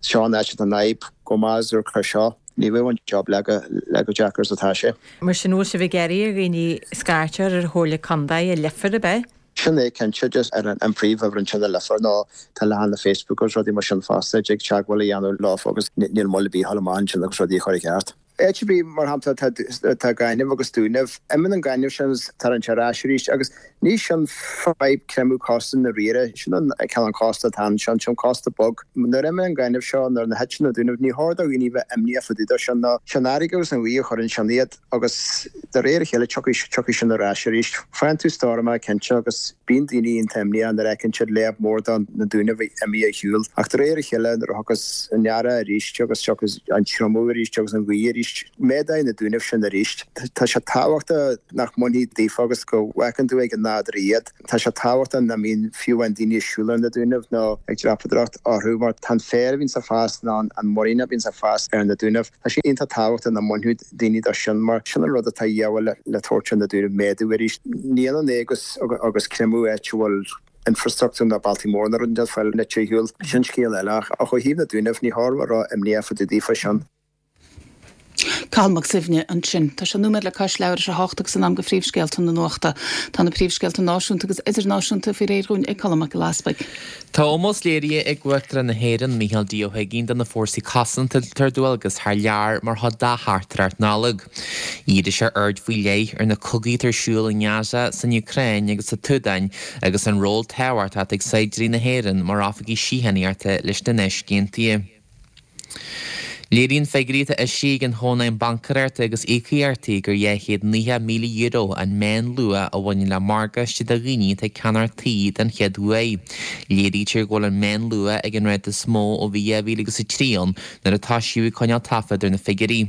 Seán eisiau an naib go más ar chu seo. Ní bhfuin job le le go Jackars atá sé. Mar sin ús a bh geirí a gine scartear ar thóla condaid a lefar a bheith. Sin é kense just ar an príomh ar an sinna lefar ná tá le an Facebook os rodí mar sin fásta ag teagháil anú lá agus níl molla bí hallán sin agus rodí choir ceart. Éit bí mar hamta tá gaiineh agus túneh imime an gaiineh sin tar an teráisiríist agus ní sin feib cremú costan na riire sin an ce an costa tan sin sin costa bog. Na imime an gaiineh seo ar na hetin na dúnmh ní háda gní bheith imní fudíidir sin na senárigus an bhí chuann seaniad agus de réir chéile tuí sin na ráisiríist. Fein tú starma kense agus bíon daoine an temní an ar ecinn siad léab mór an na dúnmh imí a hiúil. Ach de réir chéile ar agus an neara a ríist agus agus an tromú ríist agus an bhí méda na dúnmh sin a ríist. Tá se táhachtta nach muí dífagus go wecan tú ag an nád iad. Tá se táhachtta na mín fiú an daine siúla na dúnmh nó ag rapadracht áthú mar tan fér vín sa fast ná an morína vín sa fast ar na dúnmh. Tá sé inta táhachtta na mthú daine a sin mar sinna rud atá dheabhfuil le tortin na dúnmh méadú ríist. Níl an égus agus cremú éúil infrastructure na Baltimore na run fel net hiúil sin scéal eileach a chu híb na dúnmh ní háhar am léfa de dífa sin. Calmach sifne an sin. Tá se númer le cais leir se háach san am go príomhscéalt an na nuachta tá na príomhscéalt an náisiúnta agus idir náisiúnta fi réún ag calach go laspaig. Tá ómós léirí ag bhuiachtar na héan Mícheál Dío haginn den na fórsaí casanta tar dúilgus th lear mar tha dáthart nálag. Iad is sé ard faoi lé ar na cogaí tarsúil in Gaza san Ucrain agus sa Tudain agus an ról tehart ag saidrí na héan mar áfagaí síhanníarta leis den eis géntaí. Léiríonn feigríta a sí an hónaim bancarirta agus écaíartaí gur dhéchéad níthe míle euro an mén lua a bhain le margaiste a riní ag ceanartaí den cheadú. Léirítear ghfuil an mén lua ag an réid smó ó bhí dhéhí agus sa tríon nar atá siú coineál tafaidir na feigirí.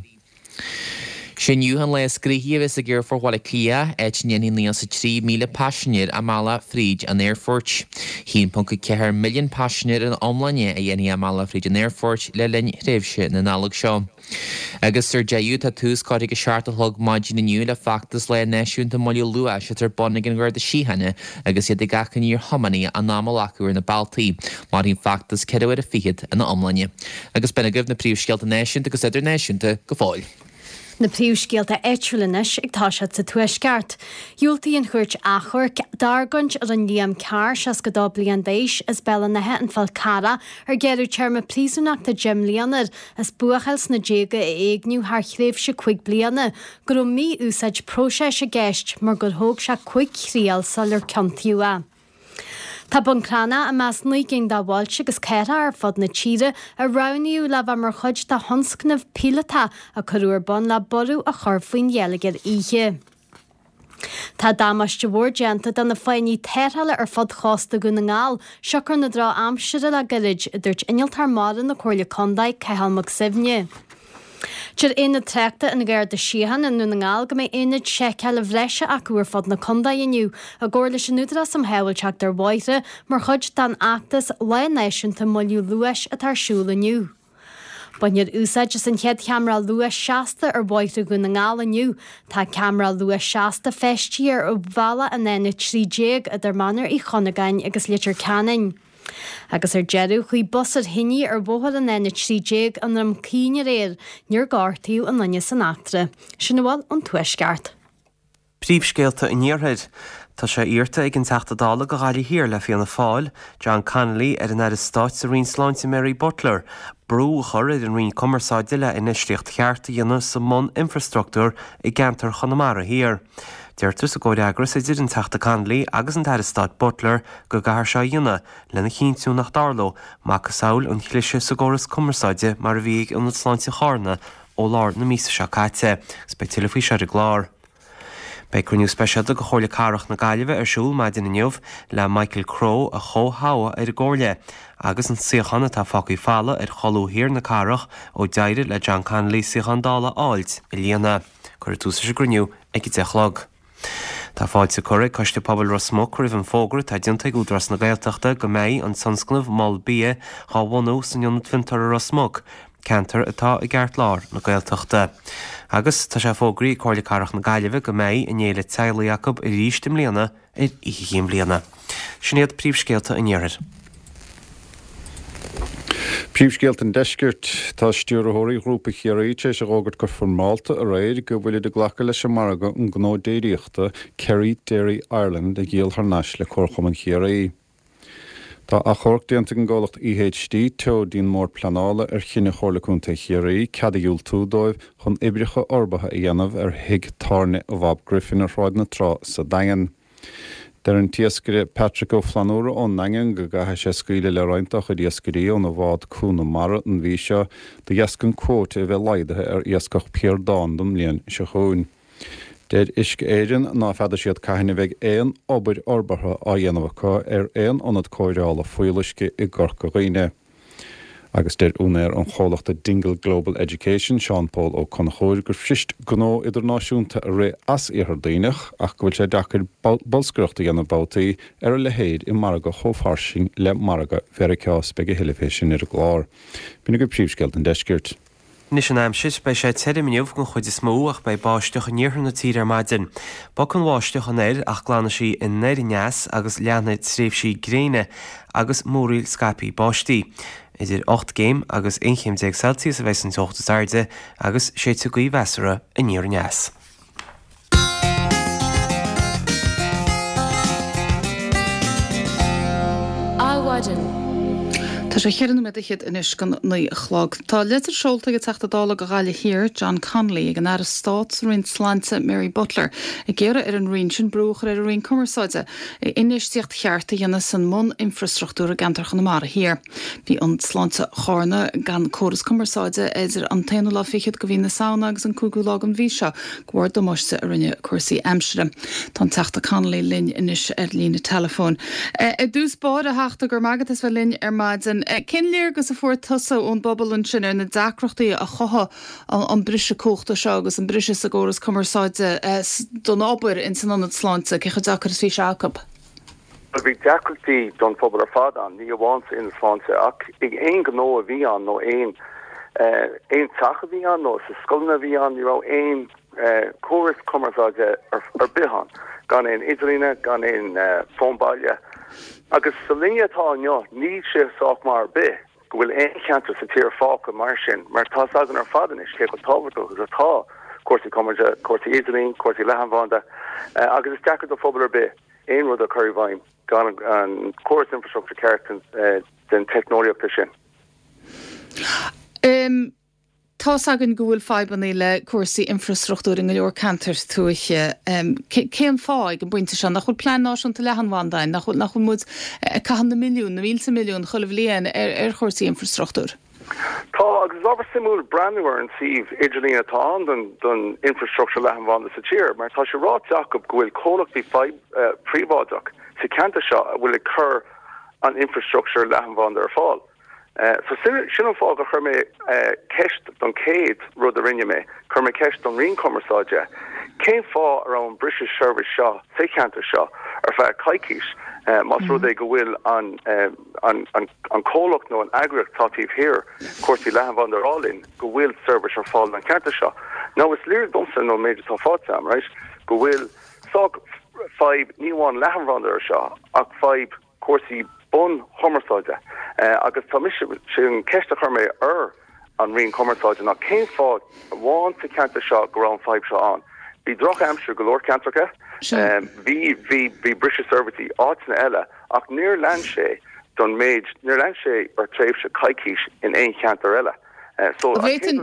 Sinniu an le scríhíomh a gur forhil clia éit néanaí níos sa trí míle pasisiir a mala fríd an airfort. Hín punca ceithir milliún pasisiir an omlainne a dhéanaí a mala fríd an airfort le linn réimhse na nálag seo. Agus ar deú tá túús cáigh go seaartta thug maidí naniu le factas le neisiúnta moú lua se tar bonnig an gcuir de síhanne agus iad gachan íor thomaní an námalaachúir na Baltaí, mar hín factas ceadhfuir a fiad in na omlainne. Agus benna goibh na príomhscéalta néisiúnta agus idir néisiúnta go fáil. Na príomhscéalta éitiúlanis ag táisiad sa tuaisceart. Dúiltaí an chuirt achar dargaint ar an líam cear seas go dá bliain d'éis is bella na hetan fal cara ar geirú tearma prísúnachta Jim Leonard as buachels na déga a éagniú haar chréibh se chuig bliana gur mí úsáid próséis a gceist mar gur thóg se chuig chríal sal ar ceantíú. Tá buncrana a meas nuí gin dá bháilte agus ceithre ar fod na tíre a raniú le bh mar chuid tá honscnamh pílatá a chuúir bon le ború a chorfaoin dhéalagar ihe. Tá dámaiste bhór déanta don na féinní téirthaile ar fod chásta go na ngáil, seachar na drá amsire le garid a dúirt innealtar máran na cóirla condaid cehalmach sibne. Tir ina treta in gcéir de síhan in nuna ngáil go mé inad sé ceile bhreise acuair fod na condaid inniu a ggóir leis an údra sam heilteach dar bhaite mar chud dan achtas lenéisiúnta moú luais a tarsúla nniu. Bainnead úsáid is an chead camera luas seasta ar bhaite go na ngáil aniu, tá camera luas seasta festíar ó bhela a néna trídéag a dar manar í chonagain agus litir canin. Agus ar jeú chuí bosad hinní ar bóhad an éna trídéag an am cíine réir níor gáirtaíú an nanne san átre. Sin bhil an tuaisceart. Príomhscéalta in níorthaid. Tá sé íorta ag an teachtadála go gáilí hir le fianna fáil, John Connolly ar an air stáit sa rion sláinte Mary Butler, brú chur ar an rion commerceáideile in islíocht chearta dhéanamh sa món infrastruchtúr i gceantar Chonamara hir. Deirtus a ggóir agras idir an teachta Connolly agus an Stát Butler go gahar seo dhéanamh lena chinú nach darló má go saoil an chluise sa ggóras commerceáide mar a bhí an sláinte chána ó lár na mísa seo caite, speitiile faoi se a glár. Beicruniú speisialta go chóirla carach na gaiileh ar siúl maidin inniuh le Michael Crow a chóthabha ar ggóirle, agus an siochanna tá facaí fála ar cholú hir na carach ó deire le John Connolly siochandála áilt i líana, chuir túsa sé gruniú ag i dechlog. Tá fáid sa cuir coiste pobl Rosmuc rih an fógra tá dionta údras na Gaeltachta go méid an sanscnamh mal bí há bhhanú san Ionnad Fintar a Rosmuc, cantar atá i gceart lár na Gaeltachta. Agus tá sé fógraí cóirla carach na gaiileh go méid in éile Teila Jacob i rístim líana ar ihe chéim líana. Sin iad príomhscéalta in dhearad. Príomhscéalt an deiscirt tá stúrathirí grúpa chiaríte sé ágad gur formáilta a réir go bhfuil de ghlacha leis marga an gnódéiríochta Kerry Dairy Ireland a ghéal th neis le chorcham an chiarí. Tá a chorc déanta an gálacht I H D teo dín mór planála ar chinne chorlaúnta chiarí cadaúil túdóibh chun ibricha orbatha a dhéanamh ar hiig tarne a bhab Griffin a ráid na trá sa dagan. Der an tiascre Patrick O'Flanúra ón nangan go gathe sé scuile le roiintach a diascarí ón a bhád cúna mara an bhí seo de dheascan cóta a bheith leidathe ar iascach Pierre Dawn dom líon se chuún. Déir isce éireann ná feidir siad caiithna bheith éon obair orbatha á dhéanamhacha ar éon anad cóireála foiiliisce i gcorca roiine. Agus déir únéir an chólachta Dingle Global Education Sean Paul ó Conachóir gur frist gnó idirnáisiúnta a ré as ihar daoinech ach go bhfuil sé dachar bolscroachta dhéanana bátaí ar a lehéad i marga chomhfarsing le marga vericás be go hiliféisisin ar a glár. Bína go príomhscéalt an deiscirt. Nis an aimsis bei sé teirimniuh gon chuid is móach bei báisteach an níorthan na tír ar maidin. Ba chun bháisteach an éir ach glána sí in néir neas agus leanna tríomh sí gréine agus móríil scapi báistí. Idir ocht géim agus inchéim déag Celsius a bheits an tochtas airde agus sé tú goí bheasara a níor neas. Áhaidin. Tá sé chéan mit chiad inis gan ní chlág. Tá litir seolta go teachtadála go gáile hir John Connolly ag an air Stát rin slánta Mary Butler i ggéire ar an rion sin brúchar ar a rion cumarsáide i inistíocht chearta dhéana san món infrastruchtúra gantarcha na mar hir. Bhí an slánta chárna gan córas cumarsáide idir an téanú lá fichiad go bhí na saona agus an cúgú lá an bhí seo ghuair do muiste a rinne cuasaí Amsterdam. Tá teachta Connolly linn inis ar lína telefón. I dús bád a heachta gur magad is bheith linn ar maidin Cin léir agus a fuair tusa ón bobbal an sin ar na dacrochtaí a chotha an brise cóchta seo agus an brise a ggóras cumarsáide don ábair in san anad sláinte cecha dachar is fhí seacab. Bhí dacrochtaí don pobal ar fad an ní bhhainsa in sláinte ach ag éon gnó a bhí an nó éon éon tacha bhí an nó sa sculna bhí an ní rá éon córas cumarsáide ar bihan gan éon idirlíne gan éon fónbaile. Agus sa linne atá anneo ní sé soach mar be go bhfuil éon cheantar sa tír fáca mar sin mar tá agan ar fadan is ché go táhairtó agus atá cuasaí cumarde cuasaí idirlín cuasaí lehanmhanda agus is deachar do phobal ar be éon rud a chuirbhaim gan an cuaras infrastructure ceart den technoliaachta sin. Um, Tá agan gúil fáibaní le cuasaí infrastruchtúr in go leor cantar tuaiche. Céim fáig an buinte se nach chuil plán náisiúnta lehanmhandain nach chuil nach chuil múd caithna milliún na mílte milliún chuilh léan ar cuasaí infrastruchtúr. Tá agus ábhar simú brandúir an sih idirlín atá an don infrastructure lehanmhanda sa tír, mar tá sé rá teach go bhfuil cólachtaí príomháideach sa cantar seo a bhfuil chur an infrastructure lehanmhanda ar fáil. Uh, so sin an fág a chur mé ceist don céad rud a rinne mé, chur mé ceist don rion cumarsáide. Céim fá ar an British Service seo, sé cheantar seo, ar feadh caiiciis, mas rud é go bhfuil an cólacht nó an agrach tátíomh hir, cuasaí lehanmhanda arálinn, go bhfuil service ar fáil an cheantar seo. Now is lír domsa nó méidir tá fátam, right? Go bhfuil sag five níháin lehanmhanda ar seo, ach five cuasaí bun homarsáide. Uh, agus tá mis sin ceiste chu mé ar an rion cumarsáide nach céim fád bháin sa ceanta seo go rán five seo an. Bhí droch amsir go leor ceantracha, bhí bhí bhí British Service áitna eile ach níor lean sé don méid níor lean sé ar tréimh se caiiciis in éon cheantar eile. Uh, so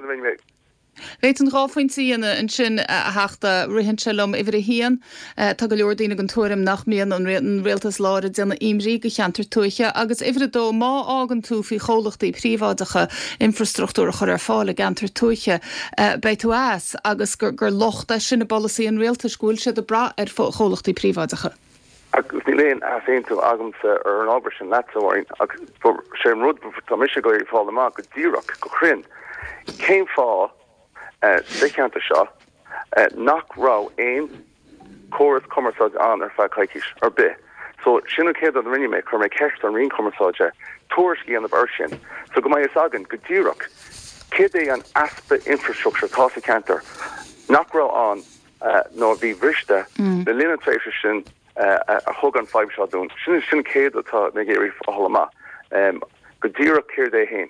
Réit an ráfointí ana an sin a heachta rihan selum idir a hían tá go leor daoine an túirim nach mííon an réan réaltas láir déanana imrí go cheantar tuaiche agus ifir dó má ágan tú fhí cholachtaí príomháideacha infrastruchtúra chur ar fála gantar tuaiche bei tú as agus gur gur lochta sinna bolí an réaltas gúil se a bra ar cholachtaí príomháideacha. Agus ní léon a féin tú agamsa ar an ábhar sin lehain agus sé rud tá mis go ir fála má go ddíireach go chrinn. Céim fá sé cheantar seo nach rá éon córas cumarsáide an ar feadh caiiciis ar bith. So sinna céad an rinne mé chur mé ceist an rion cumarsáide tuairiscí an bhar sin. So go mai is agan go ddíireach céad é an aspa infrastructure tá sa ceantar nach rá an nó bhí bhriste le lína tréimhse sin a thug an five seo dún. Sinna sin céad atá na géirí fála má. Go ddíireach céir é hain.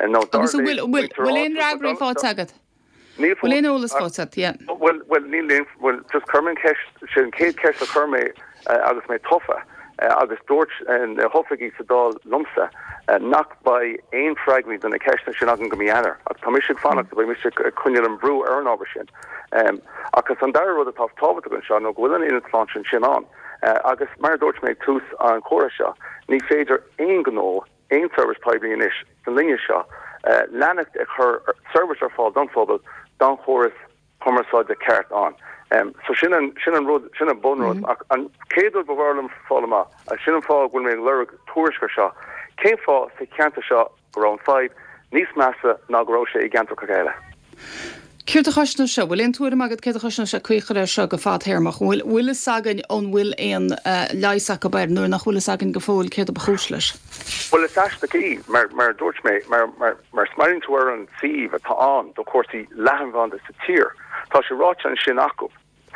Agus bhfuil éon ragraí fád agad? Bhfuil éon ólas fád, yeah. Well, well, níl well, just Kermin Kesh, sin Kate Kesh a Kerme, agus mé tofa, agus Dorch and Hofigi Sadal Lumsa, knocked by ein fragment in a Kesh sin agan gomianer. A Commission Fanak by Mister Kunyal and Brew Earn Overshin. Um, agus an dar rud a tof tofa to Sean, no Gwillan in its launch and shin on. Agus Mar Dorch made tooth on Korasha, ni Fader ein gno, ein service pipe in ish, the linear shaw, Lanak her service or fall done for Don Horace Commerce the cart on. Um, so Shinnon Shinnon Road Shinnon Bun Road and Cadel Bavarlam Fallama, a Shinnon Fall when we Lyric Tourish Shaw, came for the Canta Shaw around five, Nice Massa, Nagrosha, Ganto Kagala. Cúir a chosna seo, bhfuil éon túair agad cé a chosna se chuochar seo go fád hairmach, bhfuil bhfuil sagan ón bhfuil éon leiseach go beir nuair nach bhfuil sagan go fóil céad a bachús leis. Well, it's actually the key, mar mar dúirt mé, mar mar mar smiling to her an sieve atá an, do course í lehan van de satír, tá sé ráte an sin acu,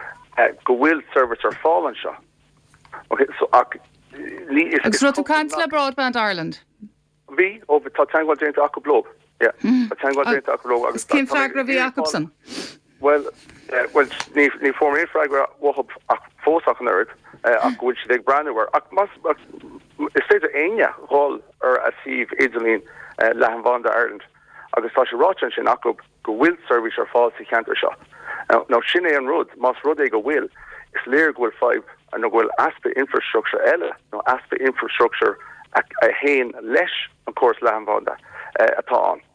go bhfuil service ar fáil an seo. Okay, so ac agus rud tú caint le Broadband Ireland? Bhí, ó tá teangáil déanta acu blog. Yeah, mm. But Agus cén fragra bhí Jacobson? Well, uh, well, ní ní form éon fragra wahab ach fósach an aird, ach bhfuil si ag brandúir. Ach mas, is féidir aine hall ar a sieve Idelín lehan van de Ireland. Agus tá sé ráte sin acu go bhfuil service ar fáil sa cheantar seo. Now sin é an rud, mas rud é go bhfuil, is léir go bhfuil five and no bhfuil aspa infrastructure eile, no aspa infrastructure a hain leis an course lehan van de atá an.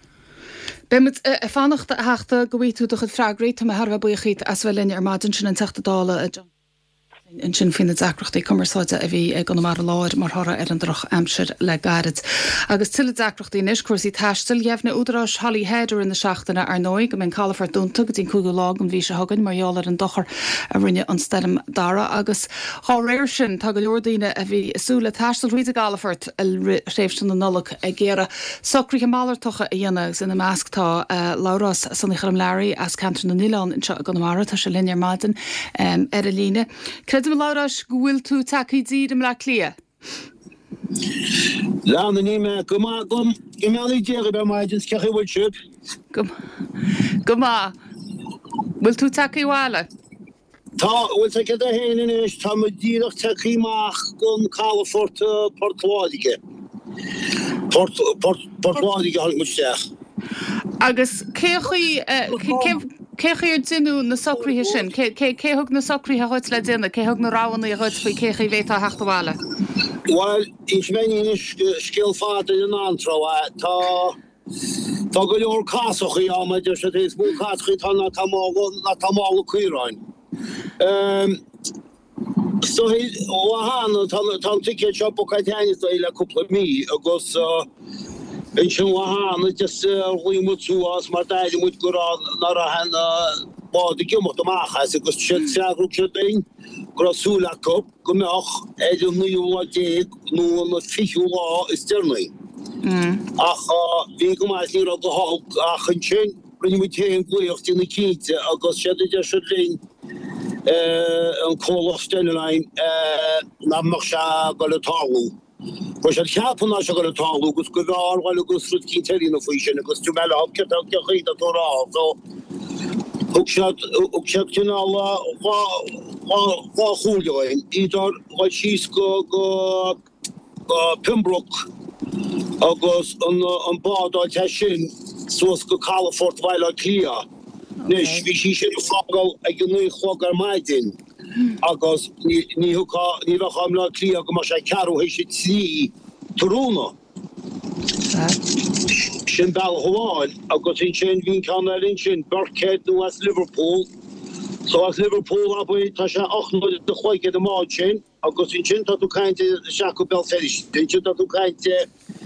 Bemit a fannacht heachta go bhí tú do chud freagraí tá Harbh buíochaid as bhfuil in ar maidin sin an teachtadála a John in sin fin dacrochtaí commerceáide a bhí ag an mar láir mar thora ar an droch amsir le garad. Agus tuile dacrochtaí níos cuasí taistil jeefna údarás Holly Header in na seachtainna ar nóig go mén calafar dúnta go dtín cúgu lág an bhí se hagann mar eálar an dochar a rinne an stem dara agus há réir sin tá go leordaine a bhí súla taistil riad a galafart a réifstan an nulach a géara socrí málartocha a dhéanagus in na measctá Lauras sanna chum leirí as cantar na Nílán in seo gan mara tá se linear maidin ar a líne. Credim Lauras go bhfuil tú takeí díad am le clia? Lána ní me go má gom go meí déir be maidin cecha bhfuil siúd. Go má bhfuil tú takeí bhála? Tá bhfuil take a héanaan is tá mu díadach takeíach gon Calafort Portládige. Portládige hall mu steach. Agus céchaí céchaíar dinú na socríthe sin, céthg na socríthe chuit le déna, céthg na ráhanna a chuit faoi céchaí bhétá heachtahála? Well, is menin is skillfáda in antra, tá tá go leor cásochaí á me de se éis bú cásochaí tá na tamála cuiráin. So óhána tá ticket seo bocaiteannis ile cúpla mí agus in sin óhána just roiimú túás mar daidir muid go nar a hena bád gimot amachchas agus si seagrú se dain go súla cop go meach éidir nuúla déag nó na fiú lá is dearnaí. Ach bhí go más ní go há ach an sin rinne mu téan gluocht in na cínte agus sé idir se léin an cólachstein na mar se go le talú. Ko sé cheapna se go le talú gus go bhil agus ru cínteí na faoi sin agus tú meile abce cechaid a tórá so ug se cinál há chúlein idir bhaid síos go go Pembroke agus an bádáil te sin suas go Calafort bhaile clia. Nis bhí sí sin fágal ag an nu chógar maidin agus ní racham le clia go mar sé cearú hééis sé trí Torúna. Sin bell hááil agus in sin hín can in sin Birkhead nó as Liverpool. So as Liverpool a tá sé ochna de chuige de máid sin agus in sin tú kainte se go Belfast. Den sin tú kainte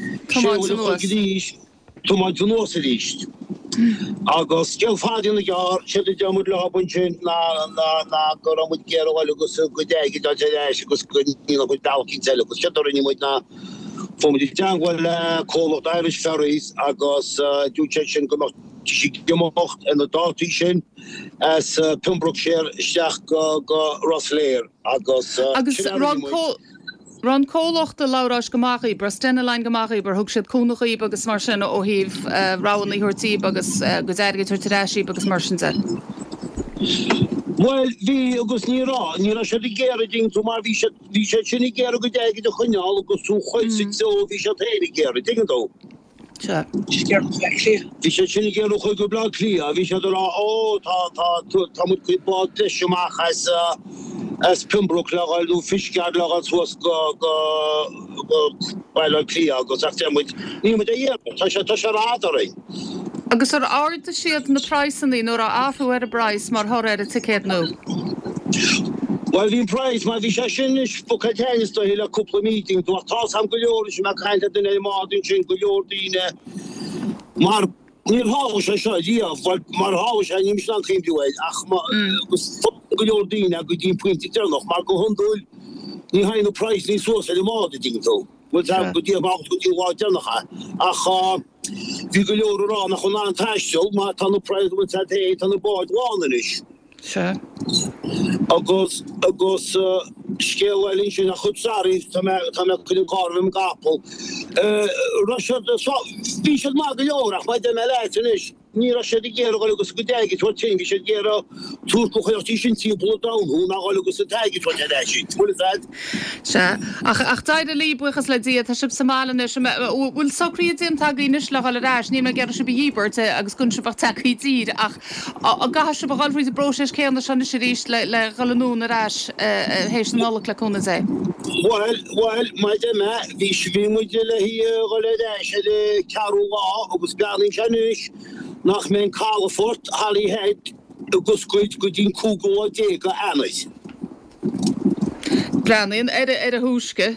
Tomá tú nó ríist. Agus gel fáin na gar sé demú le habun sin ná go mu geáil agus go déigi agus go go dalcinn se agus seí muid na fóí teanghil le cólacht Irish Ferries agus dúte sin go gemocht en na dátí sin as Pembroke sér isteach go go Rossléir agus agus Ran cólacht a lárás gomaí bre stenne lein gomaí bar thug siad cúnachaí agus mar sin ó híh rána thuirtíí agus go aige tuirtaréisí agus mar sinse. Well, vi agus nírá, nírá sé géir ding tú mar ví ví sé sinnig géir go déige de chuneál agus sú chuilsigh so ví sé ténig géir ding dó. Se. Bhí sé sinnig géir chuig go blá clia, bhí sé rá ó tá tá tá mu chuid bá deisiach as as Pembroke leáilú fiscead legat thuas go go bailile clia agus ach mu ní mu dhéar tá sé tá sé rádaring. Agus ar áirta siad na praissaní nóair a áthú ar a brais mar thir ar a ticéad nó. Well, hín price ma bhí sé sinis focaténis do híle cúpla meeting tú tá sam go leor sem me caiinte den é mádin sin go leor díine mar níor há sé seo díomh mar há sé ní an chéimúid ach agus go leor díine a go dín puinte noch mar go hundúil ní hain no price ní so sé mád ding tú. Well go díomh go díhá denacha ach hí go leor rá nach chun an taiisteil má tá no price é tá na báid lána is. Se. Agus agus scéalhhailín sin a chudsaí tá chun gábhim gapal. Bhí sé má go leorach mai de me leitin is. Ní sé géar agus go déige tú te bhí sé géar tú go chuirtí sin tíú daú ná agus a teige tú sin. Bhfuil fed? Se. Ach taid a lí buchas le dí tá sib Somálan bhfuil socríon taínis le hall ráis, ní me gear se behíberte agus gunn se taí tír ach a gath se bhallrí a bros céan sena sé ríist le le galúna ráis hééis nála leúna é. Well, well, mai de me hí bhí mu le hí go le sé le cearúá agus galín senis. Nach mé Calafort Halíhéid agus goid go dín cúgó dé go anis. Granín ar ar a húsce?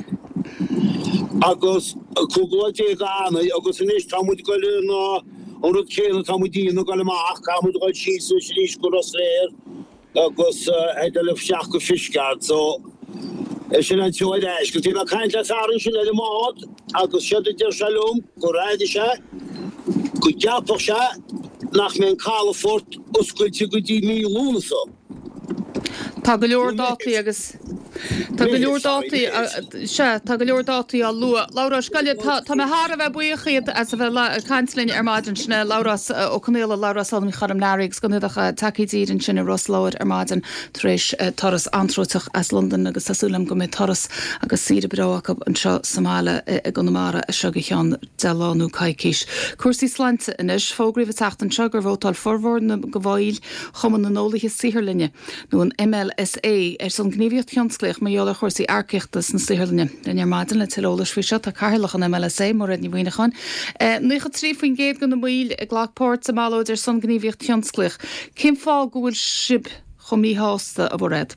Agus cúgó dé go anna agus inis tamúd go ná an rud chéanna tamúdína go leach chamúd goil sí rís go ras léir agus éidir le seach go fisceart so sin an teid éis go tí a caiint le árin sin le mád agus siad idir selum go ráidir se go deapach se nach mé Calafort oscuilte go dtí mí lúna so. Tá go leor dátaí agus Tá go leor dátaí se tá go leor dátaí a lua. Laura scaile tá me háar a bheith buchaad as a bheith caiintlinn ar maidin sinna Lauras ó chunéile Lauras an chum nárigs go nudacha takeítír an sinna Rossláir ar maidin taréis toras antróteach as London agus asúlam go mé toras agus siad breach an seo Somála a gonamara a seo go chean deánú caiicís. Cuasaí sleinte inis fógriomh techt an segur bhótáil forhórna go bhil chuman na nólaithe sihirlinne nó an M L S A ar san gníomhíocht cheansclaich mé jola chuirsaí airceachtas na sihirlinne. Den ar maidin le tilolalas fi seo a cairlach an M L S A mar ní bhuiinechan. Nucha trí faoin géad go na bhil ag ghlachpót sa máóid ar san gníomhíocht cheansclaich. Cim fá gohfuil sib chumí hásta a bhréad?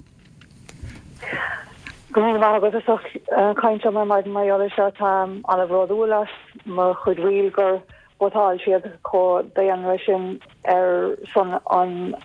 Gohfuil agus caiinte mar maidin mar jola seo an a bhródúlas mar chud riil gur bótáil siad có déanra sin ar san an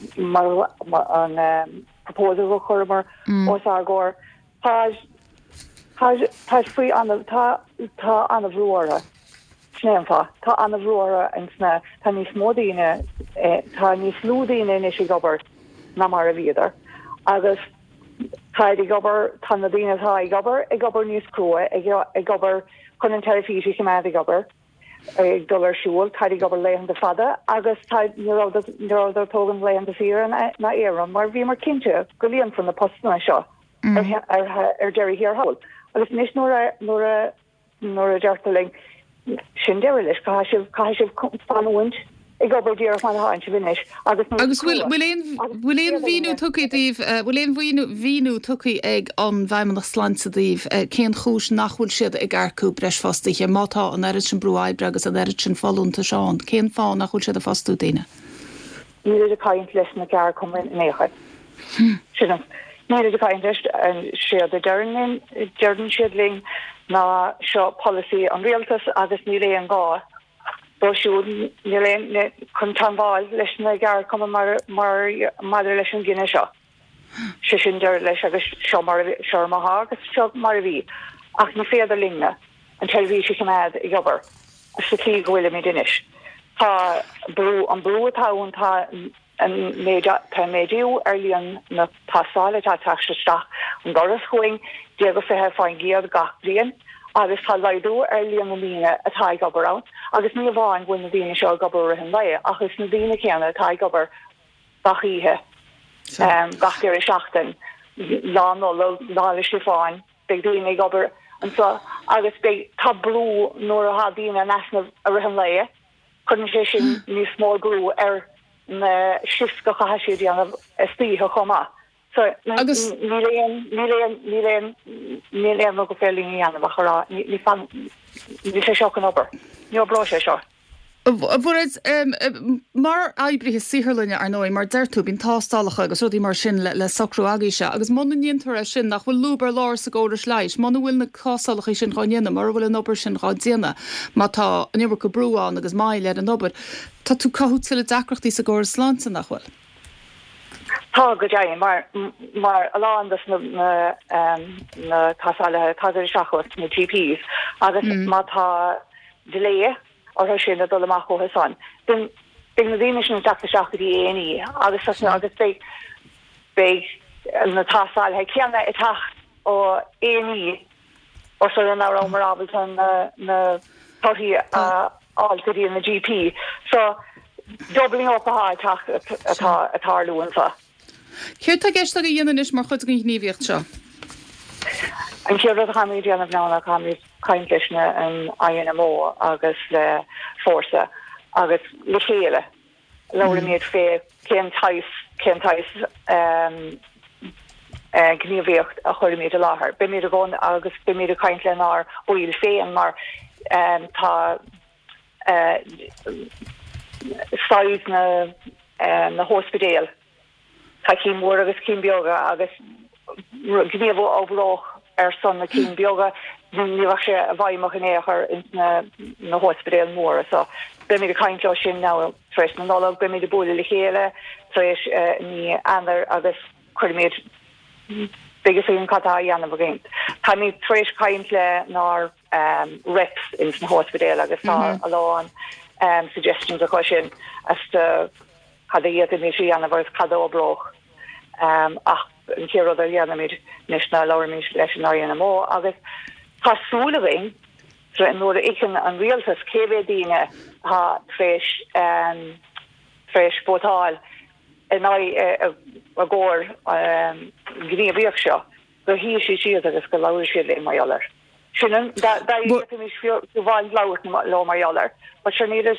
an proposal go chumar os agóir tá faoi tá an bhrúra snéimfa tá an bhrúra an sna tá níos módaine tá níos lúdaine is i gobar na mar a bhíidir agus tá i gobar tá na daine tá i gobar i gobar níos crua i gobar chun an telefíí go me i gobar ag dullar siúil taidí gobar léhan de fada agus níráidir tógan léhan de fír na éan mar bhí mar cinnte go líon fan na postna seo ar Jerry hir hall agus níos nóair a deirtaling sin deir leis cai sibh fanhaint i gobar díar fan háin si bhinis agus agus bhfuil éon víú tucaíh bhfuil éon víú tucaí ag an bhaimman nach slansadíh céan chúis nachhfuil siad ag aircú breis fastaíthe mátá an airid sin brúáibre agus an airid sin fallúnta seán céan fá nachhfuil siad a fastú daine. Ní a caiint leis na gar cum nécha sin ní a caiint leis an siad a deirnin deirn siad ling ná seo policy an rialtas agus ní ré an gá siú chun tanháil leis na gar cum mar maidir leis an gine seo. Si sin deir leis agus seo seo maitha agus seo mar a bhí ach na féidir líne an telefí si méid i gobar a sa clí gohfuile mé dinis. Tá brú an brú atáún tá an médiú ar líon na tásáile tá taisteach an doras chuing dégus fé fáin géad gach blion agus tá leidú ar líon na líine atá gobarrán agus ní bháin bhain na dtíine seo gobar an le agus na dtíine chéanna atá gobar bachíthe gachtíir seachtain lá nó lá lei fáin be dtíine gobar an so agus be tá brú nóair a hádíine nasna a rihan leie chun sé sin ní smó brú ar na sisca chaisiú díanamh stíthe chomá. So agus ní léon ní léon ní léon ní léon go félíní anamh chorá ní fan ní sé seo an obair. Ní blá sé seo. Bhfuid mar ebrithe sihirlinne ar nói mar deirú bín tástálacha agus rudí mar sin le sacrú agéise, agus mna níontar sin nach bhfuil lúbar lár sa ggóras leis, Mna bhfuil na cásálacha sin gáine mar bhfuil an obair sin rádíana má tá anníbar go brúáin agus mai le an obair. Tá tú cathút le dacrochtaí sa ggóras sláinte nach bhfuil. Tá go dein mar mar aláandas na na cásáile táidir seachos na G Ps agus má tá delé or sin a dul amach go san. Den den na dhéine sin deachta seach í éí agus agus bé bé na tásáil he ceanna i tacht ó éí or so an árá marabal an na toí áiltaí na G P. So doubling op a atá atálúan sa. Céir tá gceist a dhéanaan is mar chud go hníomhíocht seo. An céir a chaí déanamh ná chaí caiimceisna an I N M O agus le fórsa agus le chéile leir méad fé cén tais cén tais gníomhíocht a chuir méad a láthair. Be méad a gcón agus be méad a caiint le ná bhil féin mar tá stáid na na hospidéal. Tá cím mór agus cím beaga agus gníomh óbhlách ar son na cím beaga ní bha sé a bhaimach an éair in na na hospidéal móra. So be mí a caiintló sin ná treis na nóla be mí a búla le chéile treis ní anar agus chuir méid begus on catá dhéanamh agéint. Tá mí treis caiint le ná reps in na hospidéal agus tá a láin suggestions a chu sin as to cad iad mí sí anamh cadó broch ach an céir a dhéanamid nes na leir mí leis an I N M O agus tásúlaing so an nóair icin an rialtas cévé díine ha tréis tréis bótáil in a ggóir gníomhíoch seo go hí sí siad agus go leir siad le maiollar. Sinan da mis bháin leir le maiollar, ba se níidir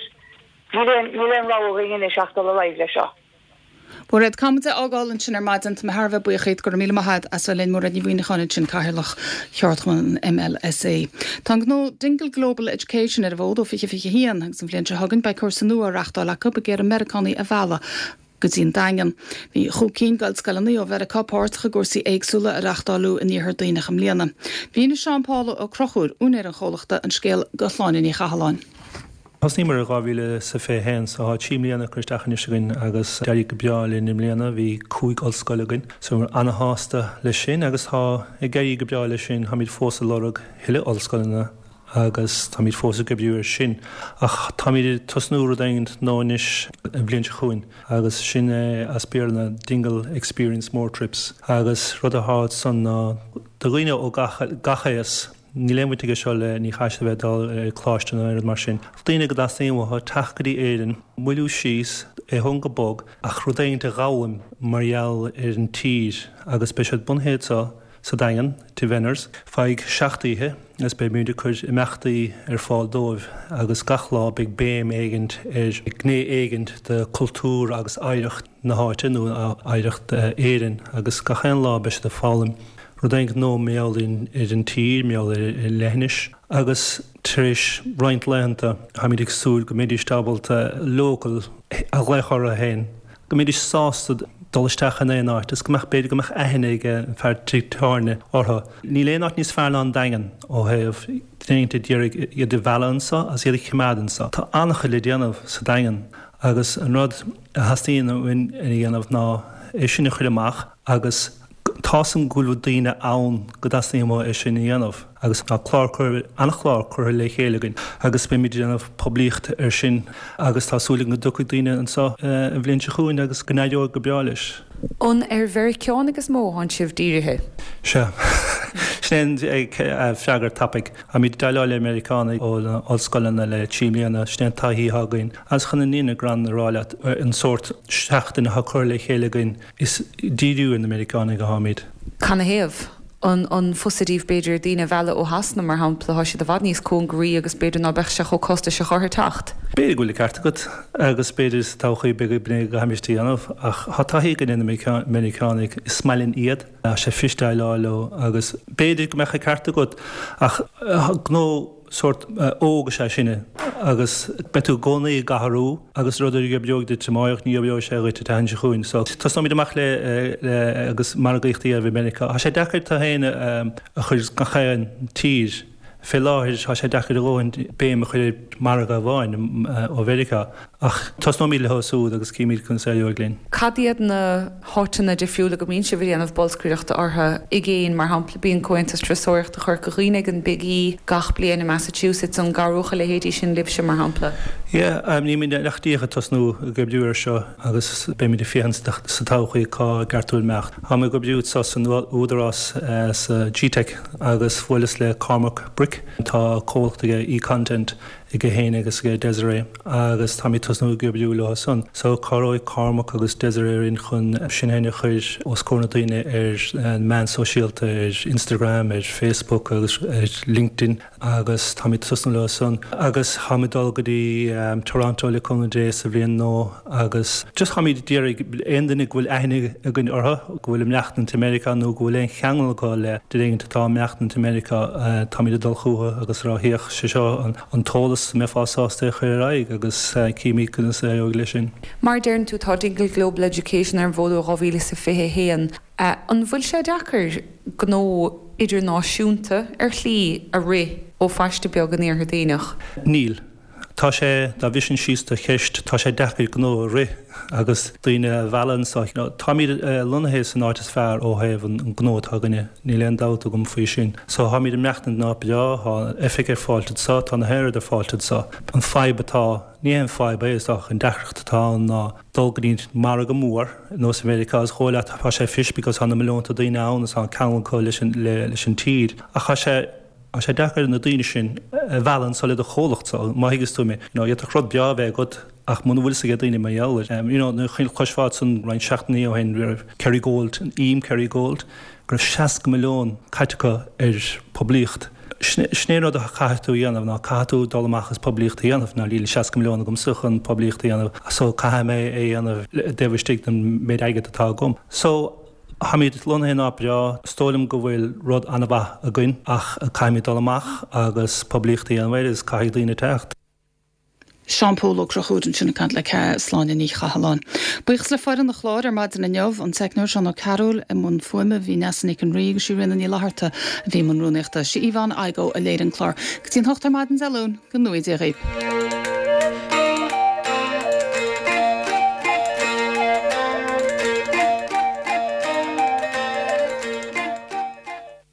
ní léon ráing in seachtal a raibh le seo. Bhfuid camte ágálann sin ar maidint me Harbh buchaid gur mí maihad as le mór ní bhíine chanin sin caiirlach cheartman M L S A. Tá nó Dingle Global Education ar bhód ó fiche fiche hían agus an bblion se hagann bei cuasa nua reachtáil le cup a géir Americaní a bhela go dtíon dagan. Bhí chócín gail scalaní ó bheit a cápáirtacha gúsaí éagsúla a reachtáilú in níor daoine am líana. Bhíine Seán-Pála ó Crochúr únéir an cholachta an scéal go chláin í chaáin. Has ní mar a gáhíle sa fé hen sa há tíimlíanana chuisteachchan sin agus deirigh go beáil in imlíanana bhí cúig ollscoilagain, so mar anna hásta le sin agus há i gcéirí go beáil le sin ha míid fósa lorug hiile ollscoilna agus tá míid fósa go bhíúir sin ach tá míid tosnúra daint nóis blianta chuin agus sin as bearna Dingle Experience More Trips agus rud a háid san ná do roiine ó gachas ní léimhte go seo le ní chaiste bheitdal chláiste ar mar sin. Daine go daíomhtha tachaí éan muú síos é thun go bog a chrudaonnta gáim margheall ar an tír agus be se bunhéadtá sa dagan tú Venners feig seaachtaíthe is be múide chuid imeachtaí ar fáil dóibh agus gachlá beag béim éigent ar gné éigent de cultúr agus éireacht na háite nó éireacht éan agus gachéan lá be de fálim. Rudaing nó méallín ar an tír méall ar lenis agus tríis roiint lenta ha míid súil go méidir stabalta local a léchar a hain. Go méidir sásta dolisteach an éáit, is goach beidir goach ahanige an fear trítáne ortha. Ní léanacht níos fearna an dagan ó héamh tréinte ddírig iad de bheansa as iad chimádansa. Tá annacha le déanamh sa dagan agus an rud a hastíon bhain in dhéanamh ná é sinna chuileach agus tásan gúilú daine ann go dasníomó é sin dhéanamh. agus ná chlár annachlár chur le chéalagann, agus be míidiranamh poblíocht ar sin agus tásúla go ducha daine an sa an bblionn se chuin agus gnéideoh go beáis. Ón ar bhar ceán agus mó an sibh díirithe. Se. Snéan ag freagar tapig a mí daileáil Americána ó ollscoilena le tíimlíanana snéan taithí hagainn. As chuna nína gran ráile an sort seachtain a chur le chéalagann is díú in Americána go hámid. Canna héamh. an an fusadíh beidir dína bhela ó hasna mar hapla thoisi a bhd níos cóngraí agus beidir ná beh se cho costa se chothir tacht. Beidir gola carta go agus beidir táchaí be bne go haimistí anmh ach hathaí gan in Americanig is smailinn iad a sé fisteil láó agus beidir go mecha carta go ach gó sort óga sé sinne agus betú gcónaí gaharú agus ruidir go beog de temáoch ní beo sé réite tan se chuún. So Tás nó amach le agus margaíochttaí a bh America. A sé dechar tá héine a chur gachéan tír fé láthir há sé dechar róin béim a chuir marga bháin ó America ach tás nó míle hoú agus cíimiid chun séú glín. Cadíad na hátainna de fiúla go mín se bhí anmh bolscríochta ortha i ggéin mar hapla bíon cointas trasóirt a chur go riine an bigí gach blian in Massachusetts an garúcha le héadí sin libse mar hapla. Ja, ní mí nachtíocha tas nó go bdúir seo agus be mí de fian sa táchaí cá gartúil mecht. Tá go bdút sa san údarrás sa G-Tech agus bhfuilas le Cormac Brick tá cóachtaige e-content i go héine agus go Desiree agus tá tas nó go bdú le san. So choráid Cormac agus Desiree chun sinhéine chuir ó scóna daine ar man sosiálta ar Instagram, ar Facebook agus ar LinkedIn agus tá tas nó le san. Agus hamidal go dtí um, Toronto le Congré sa bhíon nó agus just hamid díir aondanig bhfuil aithnig a gin ortha bhfuil im leachtan America nó bhfuil éon cheangail le de réon tá meachtan America uh, tá míad dul chuha agus ráthíoch se seo an, an tólas mé fásáasta chuir raig agus uh, cíimií chuna sé ó lei sin. Mar déirn tú tá Dingle Global Education ar bhódú ráhíle sa fithe héan. Uh, an bhfuil sé dechar gó idirnáisiúnta ar chlí a ré ó feiste beag an níor daoineach. Níl. Tá sé dá bhisin sísta cheist tá sé dechar gó ri agus daoine bhealanach tá míad lunahééis san áitas fearr ó héh an gnótáganine ní leon dáta gom faoi sin. So há míad meachtain ná beá há effice fáiltead sa tá na héir a fáiltead sa. An feibetá ní an feibbe isach an dechreachtatá ná dulganín mar go mór nó America as choile tá sé fis because hána milliónta daoine annas an ceangaá leis an tír. A cha sé a sé dechar na daine sin bhealan sa le a cholachtá má higus tú mé. No je a chrod beá bheith go ach man bhfuil sa go daine mai eir. You know, na chuil choisfád san rein seachtaí ó hen bhar Kerry Gold, an im Kerry Gold, gur seiasc milliún caiitecha ar poblíocht. Snéad a chaú dhéanamh ná catú dolamachchas poblíocht dhéanamh ná líle seiasc milliún gom suchan poblíocht dhéanamh a so cai mé é dhéanamh dehistigh an méid aige atá gom. So Hamid lona ná breá stólim go bhfuil rud anna bheith a gcuin ach a caiimid dolamach agus poblíochtaí an bhfuil is caiigh daoine techt. Seanpóla crochúdan sinna cant le ce sláine ní chahalán. Buchs le foiran na chláir ar maidin na neamh an teicnúir seán ó Carol i mún fuime bhí nesannig an rí go siú rinne ní leharta a bhí man rúneachta si Ivan Aigo a léir an chlár. Go tíon hocht ar maidin salún go nuid a réib.